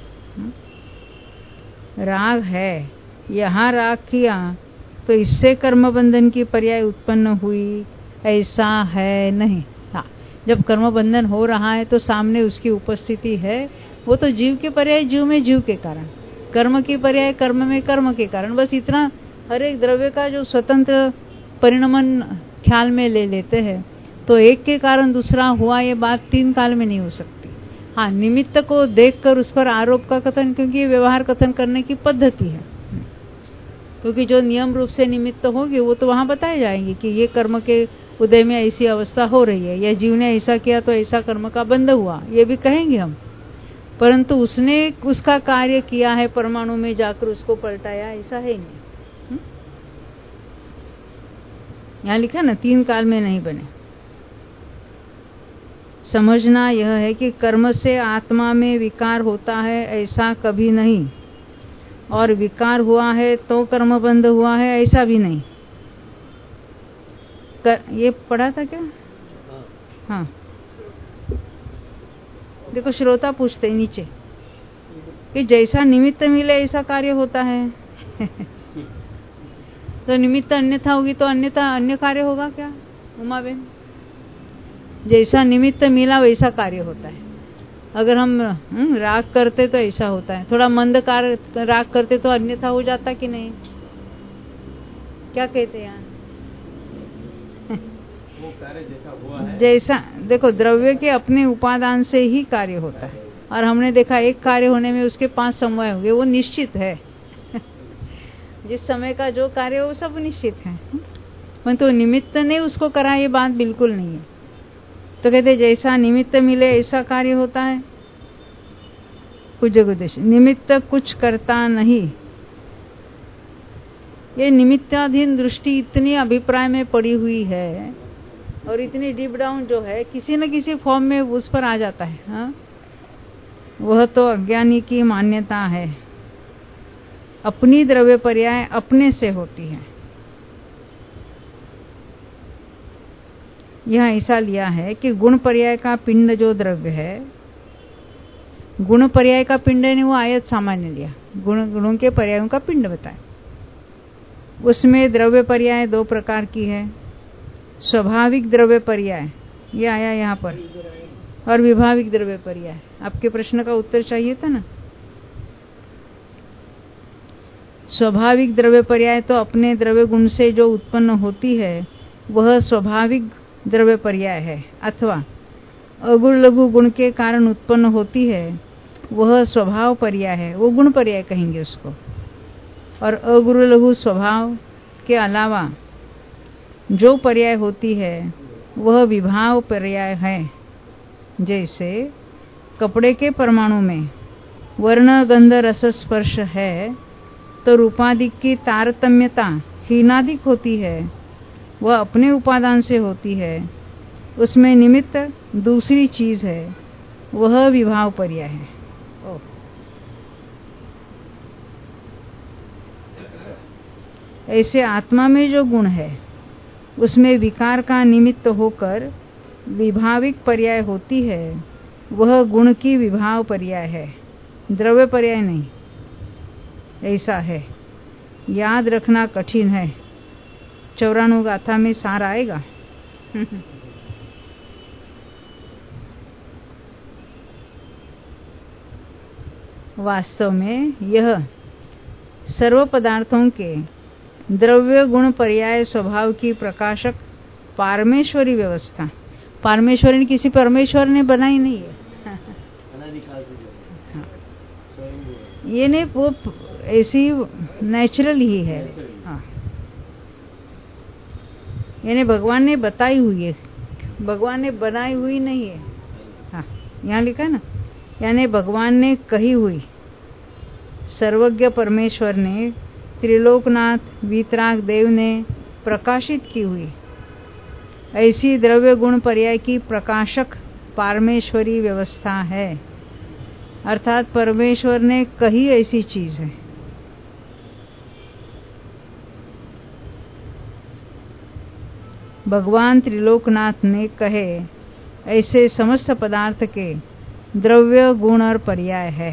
राग है, यहाँ राग किया तो इससे कर्मबंधन की पर्याय उत्पन्न हुई, ऐसा है नहीं। हाँ, जब कर्मबंधन हो रहा है तो सामने उसकी उपस्थिति है, वो तो जीव के पर्याय जीव में जीव के कारण, कर्म की पर्याय कर्म में कर्म के कारण, बस इतना। हर एक द्रव्य का जो स्वतंत्र परिणमन ख्याल में ले लेते हैं, तो एक के कारण दूसरा हुआ, ये बात तीन काल में नहीं हो सकती। हाँ, निमित्त को देखकर उस पर आरोप का कथन, क्योंकि व्यवहार कथन करने की पद्धति है, क्योंकि जो नियम रूप से निमित्त होगी वो तो वहां बताए जाएंगे कि ये कर्म के उदय में ऐसी अवस्था हो रही है, या जीव ने ऐसा किया तो ऐसा कर्म का बंध हुआ, ये भी कहेंगे हम। परंतु उसने उसका कार्य किया है, परमाणु में जाकर उसको पलटाया, ऐसा है नहीं। यहाँ लिखा ना, तीन काल में नहीं बने। समझना यह है कि कर्म से आत्मा में विकार होता है, ऐसा कभी नहीं। और विकार हुआ है तो कर्म बंध हुआ है, ऐसा भी नहीं। ये पढ़ा था क्या? हाँ, देखो श्रोता पूछते हैं नीचे कि जैसा निमित्त मिले ऐसा कार्य होता है। तो निमित्त अन्यथा होगी तो अन्यथा अन्य कार्य होगा क्या उमा बहन? जैसा निमित्त मिला वैसा कार्य होता है। अगर हम राग करते तो ऐसा होता है, थोड़ा मंद राग करते तो अन्यथा हो जाता कि नहीं? क्या कहते हैं यहाँ? वो कार्य जैसा हुआ है, जैसा देखो द्रव्य के अपने उपादान से ही कार्य होता है, और हमने देखा एक कार्य होने में उसके 5 समवाय होंगे, वो निश्चित है। जिस समय का जो कार्य हो वो सब निश्चित है, परंतु तो निमित्त ने उसको करा, ये बात बिल्कुल नहीं है। तो कहते जैसा निमित्त मिले ऐसा कार्य होता है। कुछ जगह निमित्त कुछ करता नहीं, ये निमित्ताधीन दृष्टि इतनी अभिप्राय में पड़ी हुई है और इतनी डीप डाउन जो है किसी न किसी फॉर्म में उस पर आ जाता है। हाँ? वह तो अज्ञानी की मान्यता है। अपनी द्रव्य पर्याय अपने से होती है। यह ऐसा लिया है कि गुण पर्याय का पिंड जो द्रव्य है, गुण पर्याय का पिंड ने वो आयत सामान्य लिया, गुणों के पर्यायों का पिंड बताया। उसमें द्रव्य पर्याय 2 प्रकार की है। स्वाभाविक द्रव्य पर्याय, ये आया यहाँ पर, और विभाविक द्रव्य पर्याय। आपके प्रश्न का उत्तर चाहिए था ना। स्वाभाविक द्रव्य पर्याय तो अपने द्रव्य गुण से जो उत्पन्न होती है वह स्वाभाविक द्रव्य पर्याय है, अथवा अगुण लघु गुण के कारण उत्पन्न होती है वह स्वभाव पर्याय है, वो गुण पर्याय कहेंगे उसको। और अगुण लघु स्वभाव के अलावा जो पर्याय होती है वह विभाव पर्याय है। जैसे कपड़े के परमाणु में वर्ण गंध रस स्पर्श है तो रूपादिक की तारतम्यता हीनादिक होती है, वह अपने उपादान से होती है। उसमें निमित्त दूसरी चीज है, वह विभाव पर्याय है। ऐसे आत्मा में जो गुण है उसमें विकार का निमित्त होकर विभाविक पर्याय होती है, वह गुण की विभाव पर्याय है, द्रव्य पर्याय नहीं। ऐसा है, याद रखना कठिन है। 94 गाथा में सार आएगा। वास्तव में यह सर्व पदार्थों के द्रव्य गुण पर्याय स्वभाव की प्रकाशक पारमेश्वरी व्यवस्था, पारमेश्वरी ने किसी परमेश्वर ने बनाई नहीं है। ये नहीं, वो ऐसी नेचुरल ही है। हाँ, यानी भगवान ने बताई हुई है, भगवान ने बनाई हुई नहीं है। हाँ, यहाँ लिखा है ना, यानी भगवान ने कही हुई, सर्वज्ञ परमेश्वर ने, त्रिलोकनाथ वीतराग देव ने प्रकाशित की हुई ऐसी द्रव्य गुण पर्याय की प्रकाशक पारमेश्वरी व्यवस्था है। अर्थात परमेश्वर ने कही ऐसी चीज है। भगवान त्रिलोकनाथ ने कहे ऐसे समस्त पदार्थ के द्रव्य गुण और पर्याय है।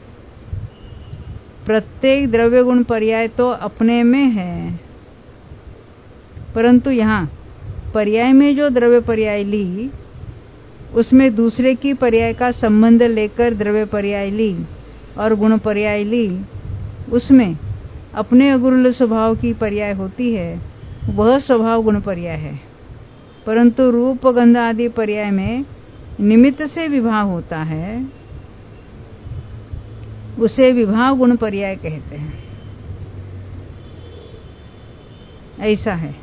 प्रत्येक द्रव्य गुण पर्याय तो अपने में है, परंतु यहाँ पर्याय में जो द्रव्य पर्याय ली उसमें दूसरे की पर्याय का संबंध लेकर द्रव्य पर्याय ली और गुण पर्याय ली, उसमें अपने अगुण स्वभाव की पर्याय होती है, वह स्वभाव गुण पर्याय है। परंतु रूप गंध आदि पर्याय में निमित्त से विभाव होता है, उसे विभाव गुण पर्याय कहते हैं। ऐसा है,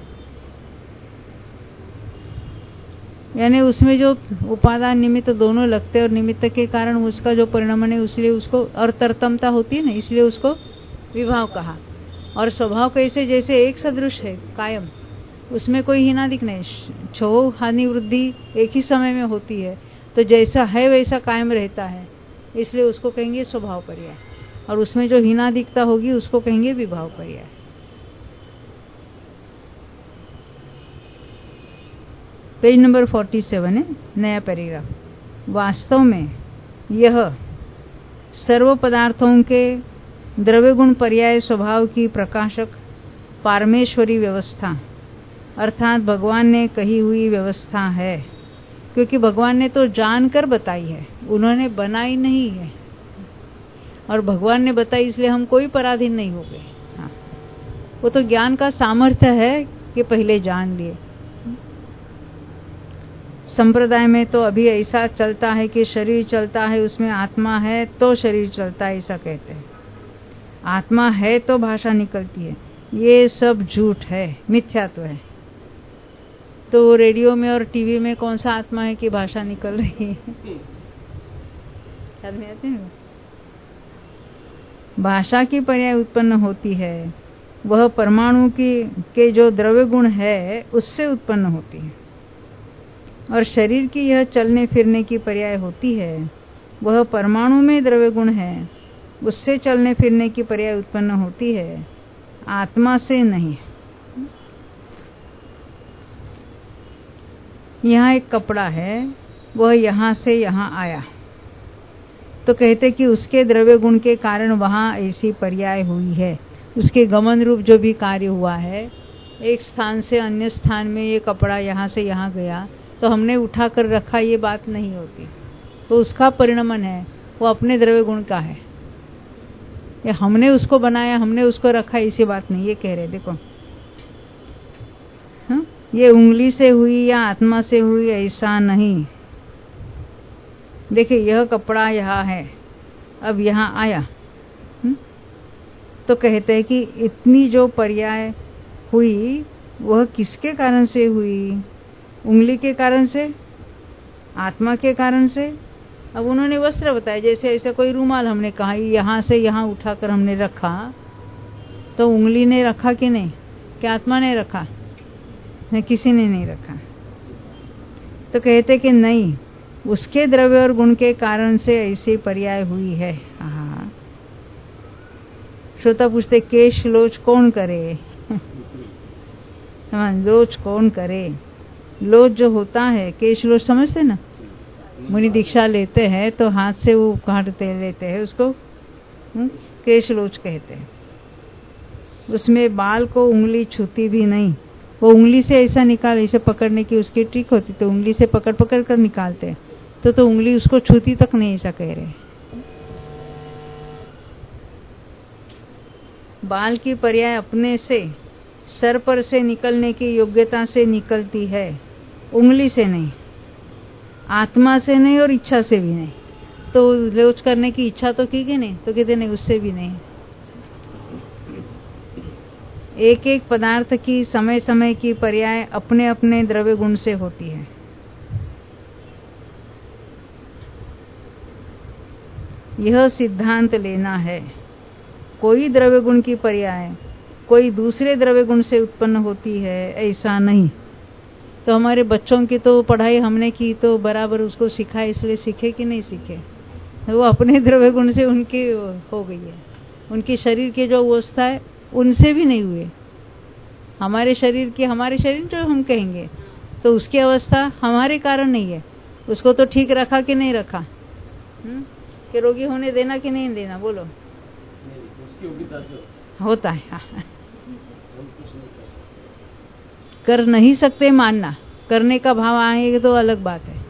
यानी उसमें जो उपादान निमित्त दोनों लगते हैं और निमित्त के कारण उसका जो परिणाम है इसलिए उसको, और तरतमता होती है ना, इसलिए उसको विभाव कहा। और स्वभाव कैसे, जैसे एक सदृश है कायम, उसमें कोई हीनादिक नहीं, क्षो हानि वृद्धि एक ही समय में होती है, तो जैसा है वैसा कायम रहता है, इसलिए उसको कहेंगे स्वभाव पर्याय। और उसमें जो हीनादिकता होगी उसको कहेंगे विभाव पर्याय। पेज नंबर 47 है, नया पैराग्राफ। वास्तव में यह सर्व पदार्थों के द्रव्य गुण पर्याय स्वभाव की प्रकाशक पारमेश्वरी व्यवस्था अर्थात भगवान ने कही हुई व्यवस्था है, क्योंकि भगवान ने तो जानकर बताई है, उन्होंने बनाई नहीं है। और भगवान ने बताई इसलिए हम कोई पराधीन नहीं हो गए। हाँ, वो तो ज्ञान का सामर्थ्य है कि पहले जान लिए। संप्रदाय में तो अभी ऐसा चलता है कि शरीर चलता है, उसमें आत्मा है तो शरीर चलता है, ऐसा कहते हैं। आत्मा है तो भाषा निकलती है, ये सब झूठ है, मिथ्यात्व है। तो रेडियो में और टीवी में कौन सा आत्मा है कि भाषा निकल रही है? याद नहीं आती है? भाषा की पर्याय उत्पन्न होती है, वह परमाणु के जो द्रव्य गुण है उससे उत्पन्न होती है। और शरीर की यह चलने फिरने की पर्याय होती है, वह परमाणु में द्रव्य गुण है, उससे चलने फिरने की पर्याय उत्पन्न होती है, आत्मा से नहीं। यहाँ एक कपड़ा है, वह यहाँ से यहाँ आया, तो कहते कि उसके द्रव्य गुण के कारण वहाँ ऐसी पर्याय हुई है। उसके गमन रूप जो भी कार्य हुआ है, एक स्थान से अन्य स्थान में ये कपड़ा यहाँ से यहाँ गया, तो हमने उठा कर रखा, ये बात नहीं होती। तो उसका परिणमन है, वो अपने द्रव्य गुण का है। ये हमने उसको बनाया, हमने उसको रखा, ऐसी बात नहीं। ये कह रहे देखो, हाँ? ये उंगली से हुई या आत्मा से हुई ऐसा नहीं। देखिए यह कपड़ा यहाँ है, अब यहाँ आया, तो कहते हैं कि इतनी जो पर्याय हुई वह किसके कारण से हुई? उंगली के कारण से, आत्मा के कारण से। अब उन्होंने वस्त्र बताया, जैसे ऐसा कोई रूमाल हमने कहा यहाँ से यहाँ उठाकर हमने रखा, तो उंगली ने रखा कि नहीं? क्या आत्मा ने रखा? नहीं, किसी ने नहीं रखा। तो कहते कि नहीं, उसके द्रव्य और गुण के कारण से ऐसी पर्याय हुई है। हाँ, श्रोता पूछते केश लोच कौन करे? लोच कौन करे? लोच जो होता है, केश लोच समझते ना, मुनि दीक्षा लेते हैं तो हाथ से वो काटते लेते हैं, उसको केश लोच कहते हैं। उसमें बाल को उंगली छूती भी नहीं, वो उंगली से ऐसा निकाल, ऐसे पकड़ने की उसकी ट्रिक होती, तो उंगली से पकड़ पकड़ कर निकालते हैं, तो उंगली उसको छूती तक नहीं, ऐसा कह रहे। बाल की पर्याय अपने से, सर पर से निकलने की योग्यता से निकलती है, उंगली से नहीं, आत्मा से नहीं और इच्छा से भी नहीं। तो लोच करने की इच्छा तो की कि नहीं? तो कहते नहीं, उससे भी नहीं। एक एक पदार्थ की समय समय की पर्याय अपने अपने द्रव्य गुण से होती है। यह सिद्धांत लेना है, कोई द्रव्य गुण की पर्याय कोई दूसरे द्रव्य गुण से उत्पन्न होती है, ऐसा नहीं। तो हमारे बच्चों की तो पढ़ाई हमने की तो बराबर उसको सिखाए, इसलिए सीखे कि नहीं सीखे? वो अपने द्रव्य गुण से उनकी हो गई है। उनकी शरीर की जो अवस्था है उनसे भी नहीं हुए। हमारे शरीर जो हम कहेंगे, तो उसकी अवस्था हमारे कारण नहीं है। उसको तो ठीक रखा कि नहीं रखा? कि रोगी होने देना कि नहीं देना? बोलो। उसकी योग्यता से होता है। हाँ। कर नहीं सकते मानना, करने का भाव आएगा तो अलग बात है।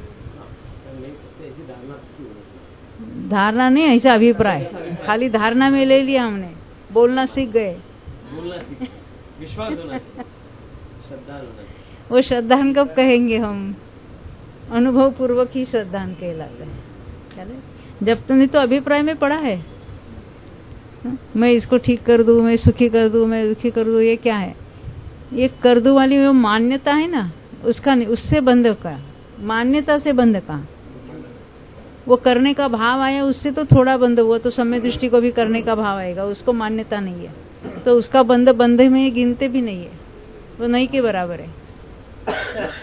धारणा नहीं, ऐसा अभिप्राय, खाली धारणा में ले लिया हमने, बोलना सीख गए। विश्वास होना, श्रद्धा होना। वो श्रद्धान कब कहेंगे हम? अनुभव पूर्वक ही श्रद्धान कहलाता है। जब तुमने तो अभिप्राय में पढ़ा है, मैं इसको ठीक कर दूं, मैं सुखी कर दूं, मैं दुखी कर दूं, ये क्या है? ये कर दूं वाली वो मान्यता है ना, उसका नहीं, उससे बंध का, मान्यता से बंध का। वो करने का भाव आया, उससे तो थोड़ा बंध हुआ, तो सम्य दृष्टि को भी करने का भाव आएगा, उसको मान्यता नहीं है, तो उसका बंध बंधे में गिनते भी नहीं है, वो नहीं के बराबर है।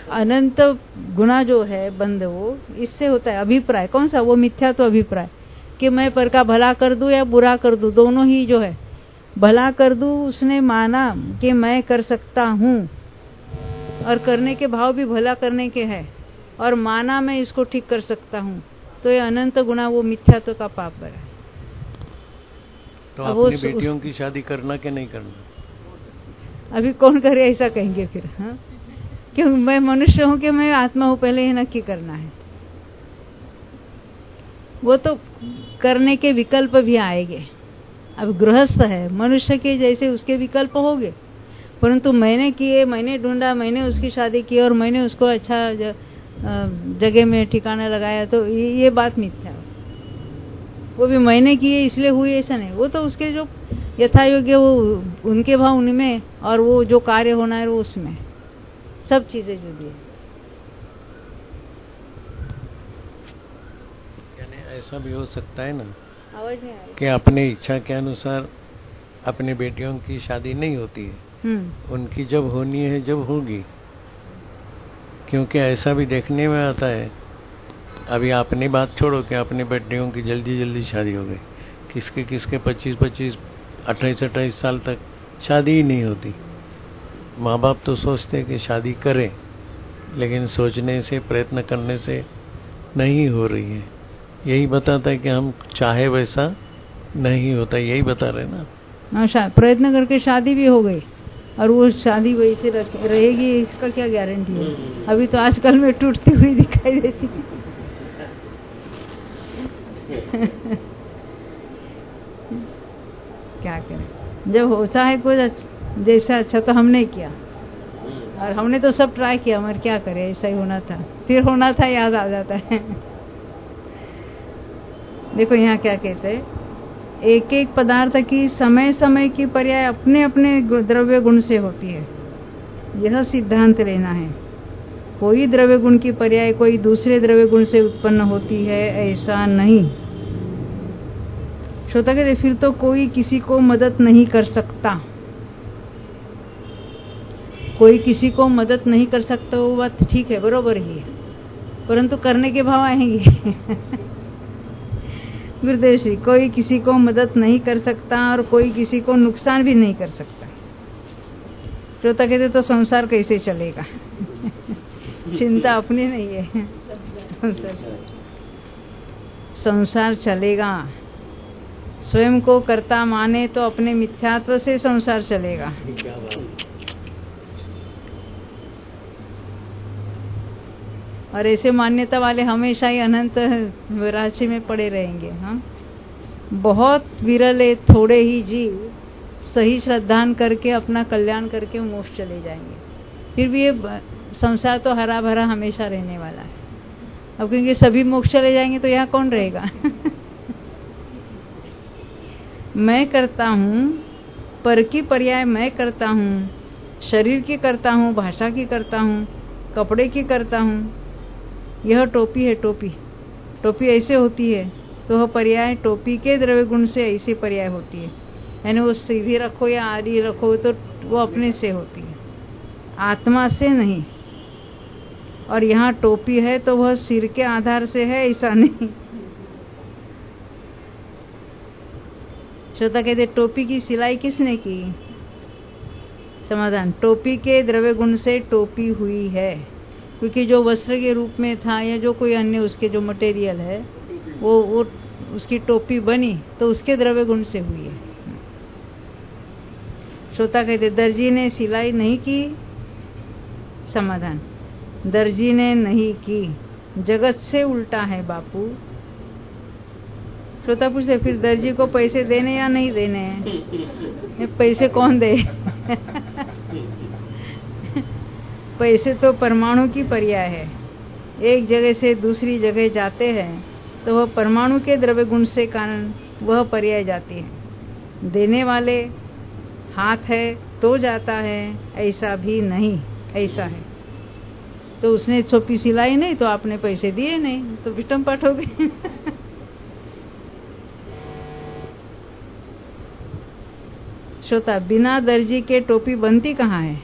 अनंत गुना जो है बंध, वो इससे होता है। अभिप्राय कौन सा? वो मिथ्या तो अभिप्राय, कि मैं पर का भला कर दूं या बुरा कर दूं, दोनों ही जो है, भला कर दूं उसने माना कि मैं कर सकता हूं और करने के भाव भी भला करने के हैं, और माना मैं इसको ठीक कर सकता हूं, तो ये अनंत गुना वो मिथ्यात्व का पाप है। तो अपनी बेटियों की शादी करना कि नहीं करना? अभी कौन करे ऐसा कहेंगे फिर, हाँ? क्यों मैं मनुष्य हूं कि मैं आत्मा हूं, पहले ही नक्की करना है। वो तो करने के विकल्प भी आएंगे। अब गृहस्थ है, मनुष्य के जैसे उसके विकल्प होंगे, परंतु मैंने किए, मैंने ढूंढा, मैंने उसकी शादी की और मैंने उसको अच्छा जगह में ठिकाना लगाया, तो ये बात मिथ्या है। वो भी मैंने किए इसलिए हुई ऐसा नहीं, वो तो उसके जो यथा योग्य वो उनके भाव उनमें, और वो जो कार्य होना है वो उसमें, सब चीजें जुड़ी है। यानी ऐसा भी हो सकता है ना आवाज नहीं आ रही कि अपनी इच्छा के अनुसार अपनी बेटियों की शादी नहीं होती है, उनकी जब होनी है जब होगी। क्योंकि ऐसा भी देखने में आता है, अभी आपने बात छोड़ो कि अपनी बेटियों की जल्दी जल्दी शादी हो गई, किसके 25 28 साल तक शादी ही नहीं होती। माँ बाप तो सोचते कि शादी करें, लेकिन सोचने से, प्रयत्न करने से नहीं हो रही है। यही बताता है कि हम चाहे वैसा नहीं होता, यही बता रहे ना। प्रयत्न करके शादी भी हो गई और वो शादी वैसे रहेगी, इसका क्या गारंटी है? अभी तो आजकल में टूटती हुई दिखाई देती क्या करें, जब होता है कुछ जैसा अच्छा तो हमने किया, और हमने तो सब ट्राई किया, मगर क्या करें, ऐसा ही होना था, फिर होना था, याद आ जाता है। देखो यहाँ क्या कहते हैं, एक एक पदार्थ की समय समय की पर्याय अपने अपने द्रव्य गुण से होती है, यह सिद्धांत लेना है। कोई द्रव्य गुण की पर्याय कोई दूसरे द्रव्य गुण से उत्पन्न होती है, ऐसा नहीं। श्रोता कहते फिर तो कोई किसी को मदद नहीं कर सकता, कोई किसी को मदद नहीं कर सकता, वो बात ठीक है, बरोबर ही है, परंतु करने के भाव आएंगे। गुरुदेव श्री, कोई किसी को मदद नहीं कर सकता और कोई किसी को नुकसान भी नहीं कर सकता। श्रोता कहते तो संसार कैसे चलेगा? चिंता अपनी नहीं है, संसार चलेगा। स्वयं को कर्ता माने तो अपने मिथ्यात्व से संसार चलेगा। और ऐसे मान्यता वाले हमेशा ही अनंत राशि में पड़े रहेंगे। हाँ, बहुत विरल है, थोड़े ही जीव सही श्रद्धान करके अपना कल्याण करके मोक्ष चले जाएंगे। फिर भी ये संसार तो हरा भरा हमेशा रहने वाला है। अब क्योंकि सभी मोक्ष चले जाएंगे तो यहाँ कौन रहेगा? मैं करता हूँ, पर की पर्याय मैं करता हूँ, शरीर की करता हूँ, भाषा की करता हूँ, कपड़े की करता हूँ। यह टोपी है, टोपी टोपी ऐसे होती है, तो वह पर्याय टोपी के द्रव्य गुण से ऐसी पर्याय होती है। यानी वो सीधी रखो या आड़ी रखो तो वो अपने से होती है, आत्मा से नहीं। और यहाँ टोपी है तो वह सिर के आधार से है, ऐसा नहीं। श्रोता कहते टोपी की सिलाई किसने की? समाधान, टोपी के द्रव्य गुण से टोपी हुई है, क्योंकि जो वस्त्र के रूप में था या जो कोई अन्य उसके जो मटेरियल है वो उसकी टोपी बनी तो उसके द्रव्य गुण से हुई है। श्रोता कहते दर्जी ने सिलाई नहीं की? समाधान, दर्जी ने नहीं की, जगत से उल्टा है बापू। श्रोता पूछते फिर दर्जी को पैसे देने या नहीं देने हैं? पैसे कौन दे? पैसे तो परमाणु की पर्याय है। एक जगह से दूसरी जगह जाते हैं तो वह परमाणु के द्रव्य गुण से कारण वह पर्याय जाती है। देने वाले हाथ है तो जाता है, ऐसा भी नहीं, ऐसा है। तो उसने छोपी सिलाई नहीं तो आपने पैसे दिए नहीं, तो विटम्पट हो गए। श्रोता, बिना दर्जी के टोपी बनती कहाँ है?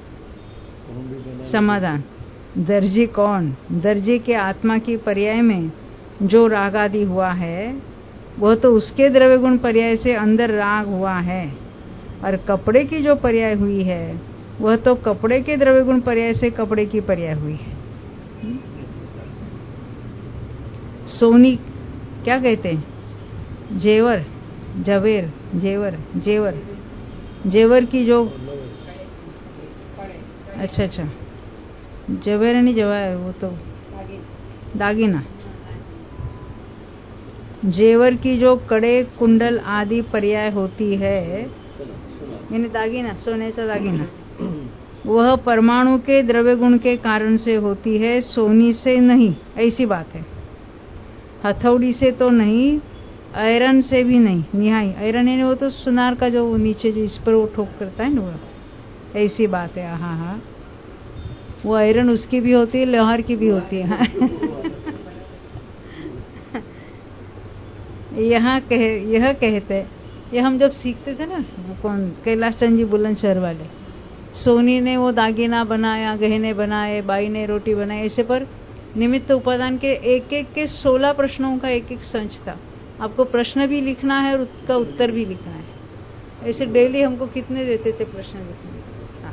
समाधान, दर्जी कौन? दर्जी के आत्मा की पर्याय में जो राग आदि हुआ है वह तो उसके द्रव्य गुण पर्याय से अंदर राग हुआ है, और कपड़े की जो पर्याय हुई है वह तो कपड़े के द्रव्य गुण पर्याय से कपड़े की पर्याय हुई है। सोनी क्या कहते हैं? जेवर, जवेर, जेवर, जेवर, जेवर की जो, अच्छा, जवेर नहीं जवाहर, वो तो दागिना। जेवर की जो कड़े, कुंडल आदि पर्याय होती है, यानी दागिना, सोने का दागिना, वह परमाणु के द्रव्य गुण के कारण से होती है, सोनी से नहीं। ऐसी बात है। हथौड़ी से तो नहीं, आयरन से भी नहीं। निहाई आयरन है वो तो सुनार का जो नीचे जो इस पर वो ठोक करता है ना, वो ऐसी बात है। हाँ हाँ, वो आयरन उसकी भी होती है, लोहार की भी होती है। यह कहते, ये हम जब सीखते थे ना, वो कौन, कैलाश चंद जी बुलंदशहर वाले, सोनी ने वो दागिना बनाया, गहने बनाए, बाई ने रोटी बनाई, ऐसे पर निमित्त उपादान के एक एक के 16 प्रश्नों का एक एक संच था। आपको प्रश्न भी लिखना है और उसका उत्तर भी लिखना है। ऐसे डेली हमको कितने देते थे प्रश्न लिखने? हाँ,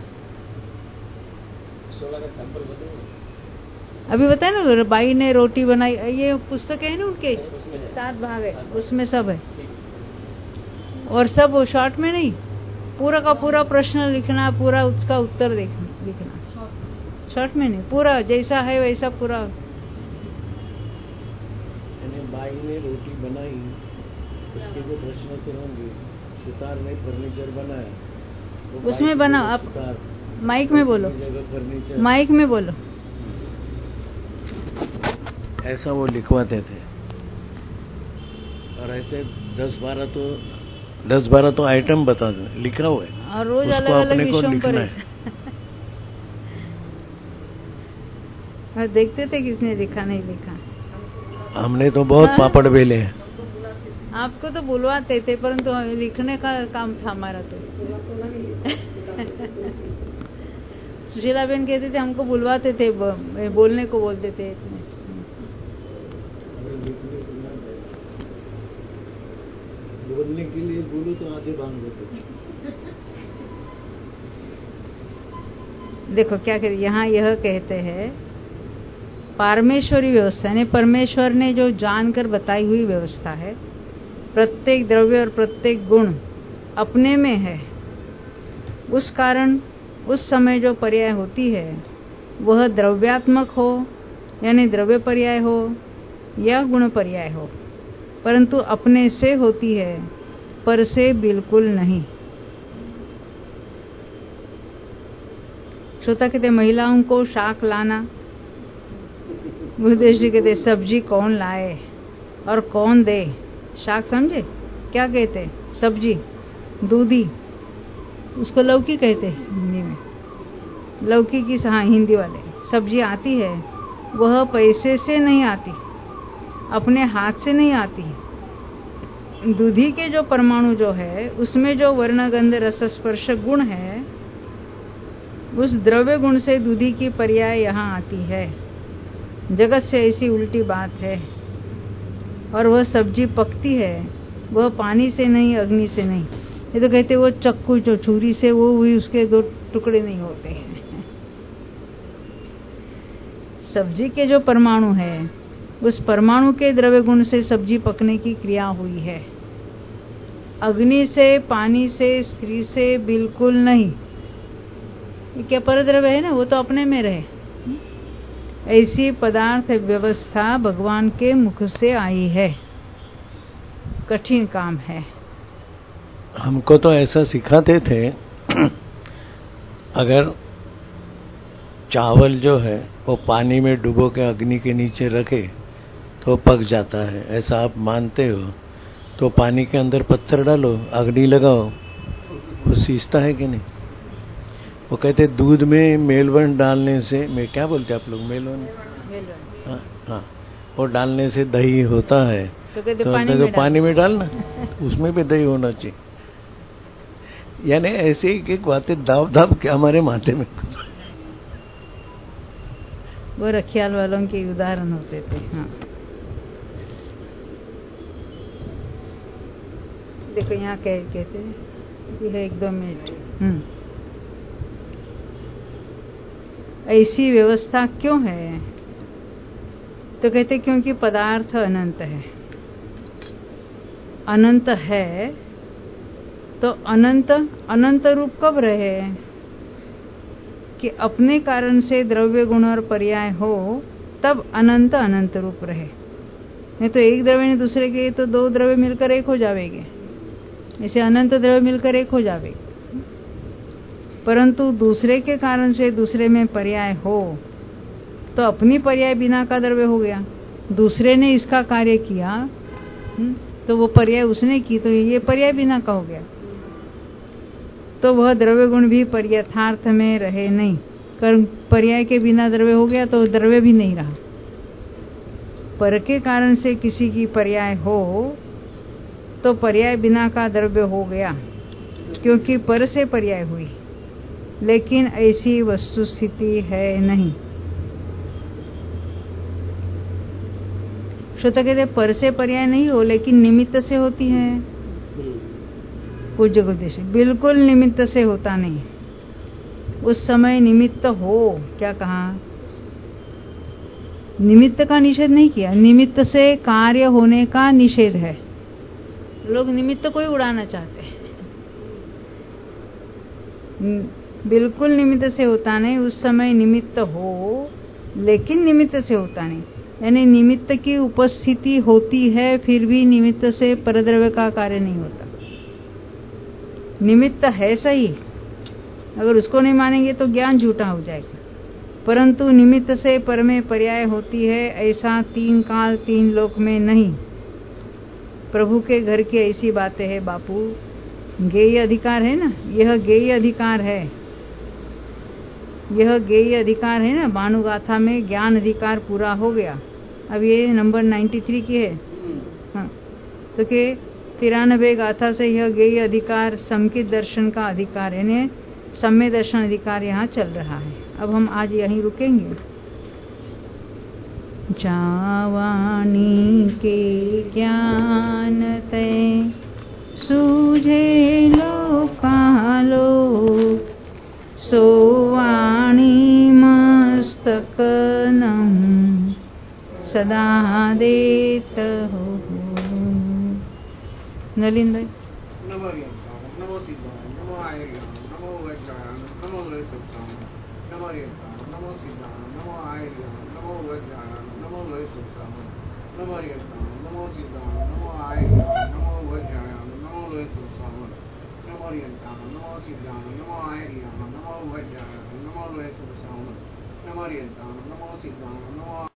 16 का सैंपल बताइए। अभी बताए ना, बाई ने रोटी बनाई, ये पुस्तक है ना उनके, 7 भाग है, उसमें सब है। और सब शॉर्ट में नहीं, पूरा का पूरा प्रश्न लिखना, पूरा उसका उत्तर लिखना। शॉर्ट में नहीं, पूरा जैसा है वैसा पूरा। बाई ने रोटी बनाई, उसके जो प्रश्न उत्तर होंगे, सुतार ने फर्नीचर बनाया, उसमें बनाओ। आप माइक में बोलो, माइक में बोलो। ऐसा वो लिखवाते थे। और ऐसे 10-12 तो आइटम बता दो, लिखा हुआ है, और रोज अलग अलग विषयों पर है। और देखते थे किसने लिखा नहीं लिखा। हमने तो बहुत पापड़ बेले हैं। आपको तो बुलवाते थे, परंतु लिखने का काम था हमारा। तो सुशीला बहन कहते थे हमको बुलवाते थे, बोलने को बोलते थे। बोलने के लिए बोलो तो आधे भाग देते। देखो क्या कहते, यहाँ यह कहते हैं पारमेश्वरी व्यवस्था, यानी परमेश्वर ने जो जानकर बताई हुई व्यवस्था है, प्रत्येक द्रव्य और प्रत्येक गुण अपने में है। उस कारण उस समय जो पर्याय होती है वह द्रव्यात्मक हो, यानी द्रव्य पर्याय हो या गुण पर्याय हो, परंतु अपने से होती है, पर से बिल्कुल नहीं। श्रोता कहते महिलाओं को शाक लाना, गुरुदेव जी कहते सब्जी कौन लाए और कौन दे। शाक समझे क्या कहते? सब्जी, दूधी, उसको लौकी कहते हिंदी में। लौकी की, हाँ हिंदी वाले। सब्जी आती है, वह पैसे से नहीं आती, अपने हाथ से नहीं आती। दूधी के जो परमाणु जो है, उसमें जो वर्ण गंध रस स्पर्श गुण है, उस द्रव्य गुण से दूधी की पर्याय यहाँ आती है। जगत से ऐसी उल्टी बात है। और वह सब्जी पकती है, वह पानी से नहीं, अग्नि से नहीं। ये तो कहते वो चक्कू जो छुरी से वो हुई, उसके 2 टुकड़े नहीं होते हैं। सब्जी के जो परमाणु है, उस परमाणु के द्रव्य गुण से सब्जी पकने की क्रिया हुई है। अग्नि से, पानी से, स्त्री से बिल्कुल नहीं। ये क्या परद्रव्य है ना, वो तो अपने में रहे। ऐसी पदार्थ व्यवस्था भगवान के मुख से आई है। कठिन काम है। हमको तो ऐसा सिखाते थे, अगर चावल जो है वो पानी में डुबो के अग्नि के नीचे रखे तो पक जाता है, ऐसा आप मानते हो? तो पानी के अंदर पत्थर डालो, अग्नि लगाओ, वो सीजता है कि नहीं? वो कहते दूध में मेलवन डालने से, मैं क्या बोलते आप लोग, मेलवन, हाँ, वो डालने से दही होता है। तो कहते पानी में डालना, उसमें भी दही होना चाहिए। यानी ऐसे एक बातें दाव दाव के हमारे माथे में। वो रखियाल वालों के उदाहरण होते थे। हाँ, देखो यहाँ कहते हैं कि है 1-2 मिनट। ऐसी व्यवस्था क्यों है? तो कहते क्योंकि पदार्थ अनंत है। अनंत है तो अनंत रूप कब रहे कि अपने कारण से द्रव्य गुण और पर्याय हो, तब अनंत रूप रहे। नहीं तो एक द्रव्य ने दूसरे के तो 2 द्रव्य मिलकर एक हो जावेंगे, ऐसे अनंत द्रव्य मिलकर एक हो जावेंगे। परंतु दूसरे के कारण से दूसरे में पर्याय हो तो अपनी पर्याय बिना का द्रव्य हो गया। दूसरे ने इसका कार्य किया तो वो पर्याय उसने की, तो ये पर्याय बिना का हो गया। तो वह द्रव्य गुण भी पर्यथार्थ में रहे नहीं। कर्म पर्याय के बिना द्रव्य हो गया तो द्रव्य भी नहीं रहा। पर के कारण से किसी की पर्याय हो तो पर्याय बिना का द्रव्य हो गया, क्योंकि पर से पर्याय हुई। लेकिन ऐसी वस्तु स्थिति है नहीं। श्रोता कहते पर से पर्याय नहीं हो, लेकिन निमित्त से होती है। पूज्य गुरुदेव से बिल्कुल निमित्त से होता नहीं। उस समय निमित्त हो, क्या कहा? निमित्त का निषेध नहीं किया, निमित्त से कार्य होने का निषेध है। लोग निमित्त को ही उड़ाना चाहते हैं। बिल्कुल निमित्त से होता नहीं। उस समय निमित्त हो, लेकिन निमित्त से होता नहीं। यानी निमित्त की उपस्थिति होती है, फिर भी निमित्त से परद्रव्य का कार्य नहीं होता। निमित्त है सही, अगर उसको नहीं मानेंगे तो ज्ञान झूठा हो जाएगा। परंतु निमित्त से पर में पर्याय होती है, ऐसा 3 काल 3 लोक में नहीं। प्रभु के घर की ऐसी बातें हैं बापू। ज्ञेय अधिकार है ना, यह ज्ञेय अधिकार है। यह ज्ञेय अधिकार है ना। भानुगाथा में ज्ञान अधिकार पूरा हो गया। अब ये नंबर 93 की है। हाँ, तो के 93 गाथा से यह ज्ञेय अधिकार समकित दर्शन का अधिकार है, सम्य दर्शन अधिकार यहाँ चल रहा है। अब हम आज यहीं रुकेंगे। जावानी के ज्ञान ते सूझे लोकालो, सोवाणी मस्तक नम सदा देत हो। नलिन भाई। नमो सिद्धाय, नमो आर्य, नमो वज्राय, नमो लोयसुक्ताम, नमो रियंता, नमो सिद्धाय, नमो आर्य, नमो वज्राय, नमो लोयसुक्ताम, नमो रियंता, नमो सिद्धाय, नमो आर्य, नमो वज्राय, नमो लोयसुक्ताम, नमो रियंता, नमो सिद्धाय, नमो आर्य, नमो वज्राय, नमो लोयसुक्ताम, नमो रियंता, नमो सिद्धाय, नमो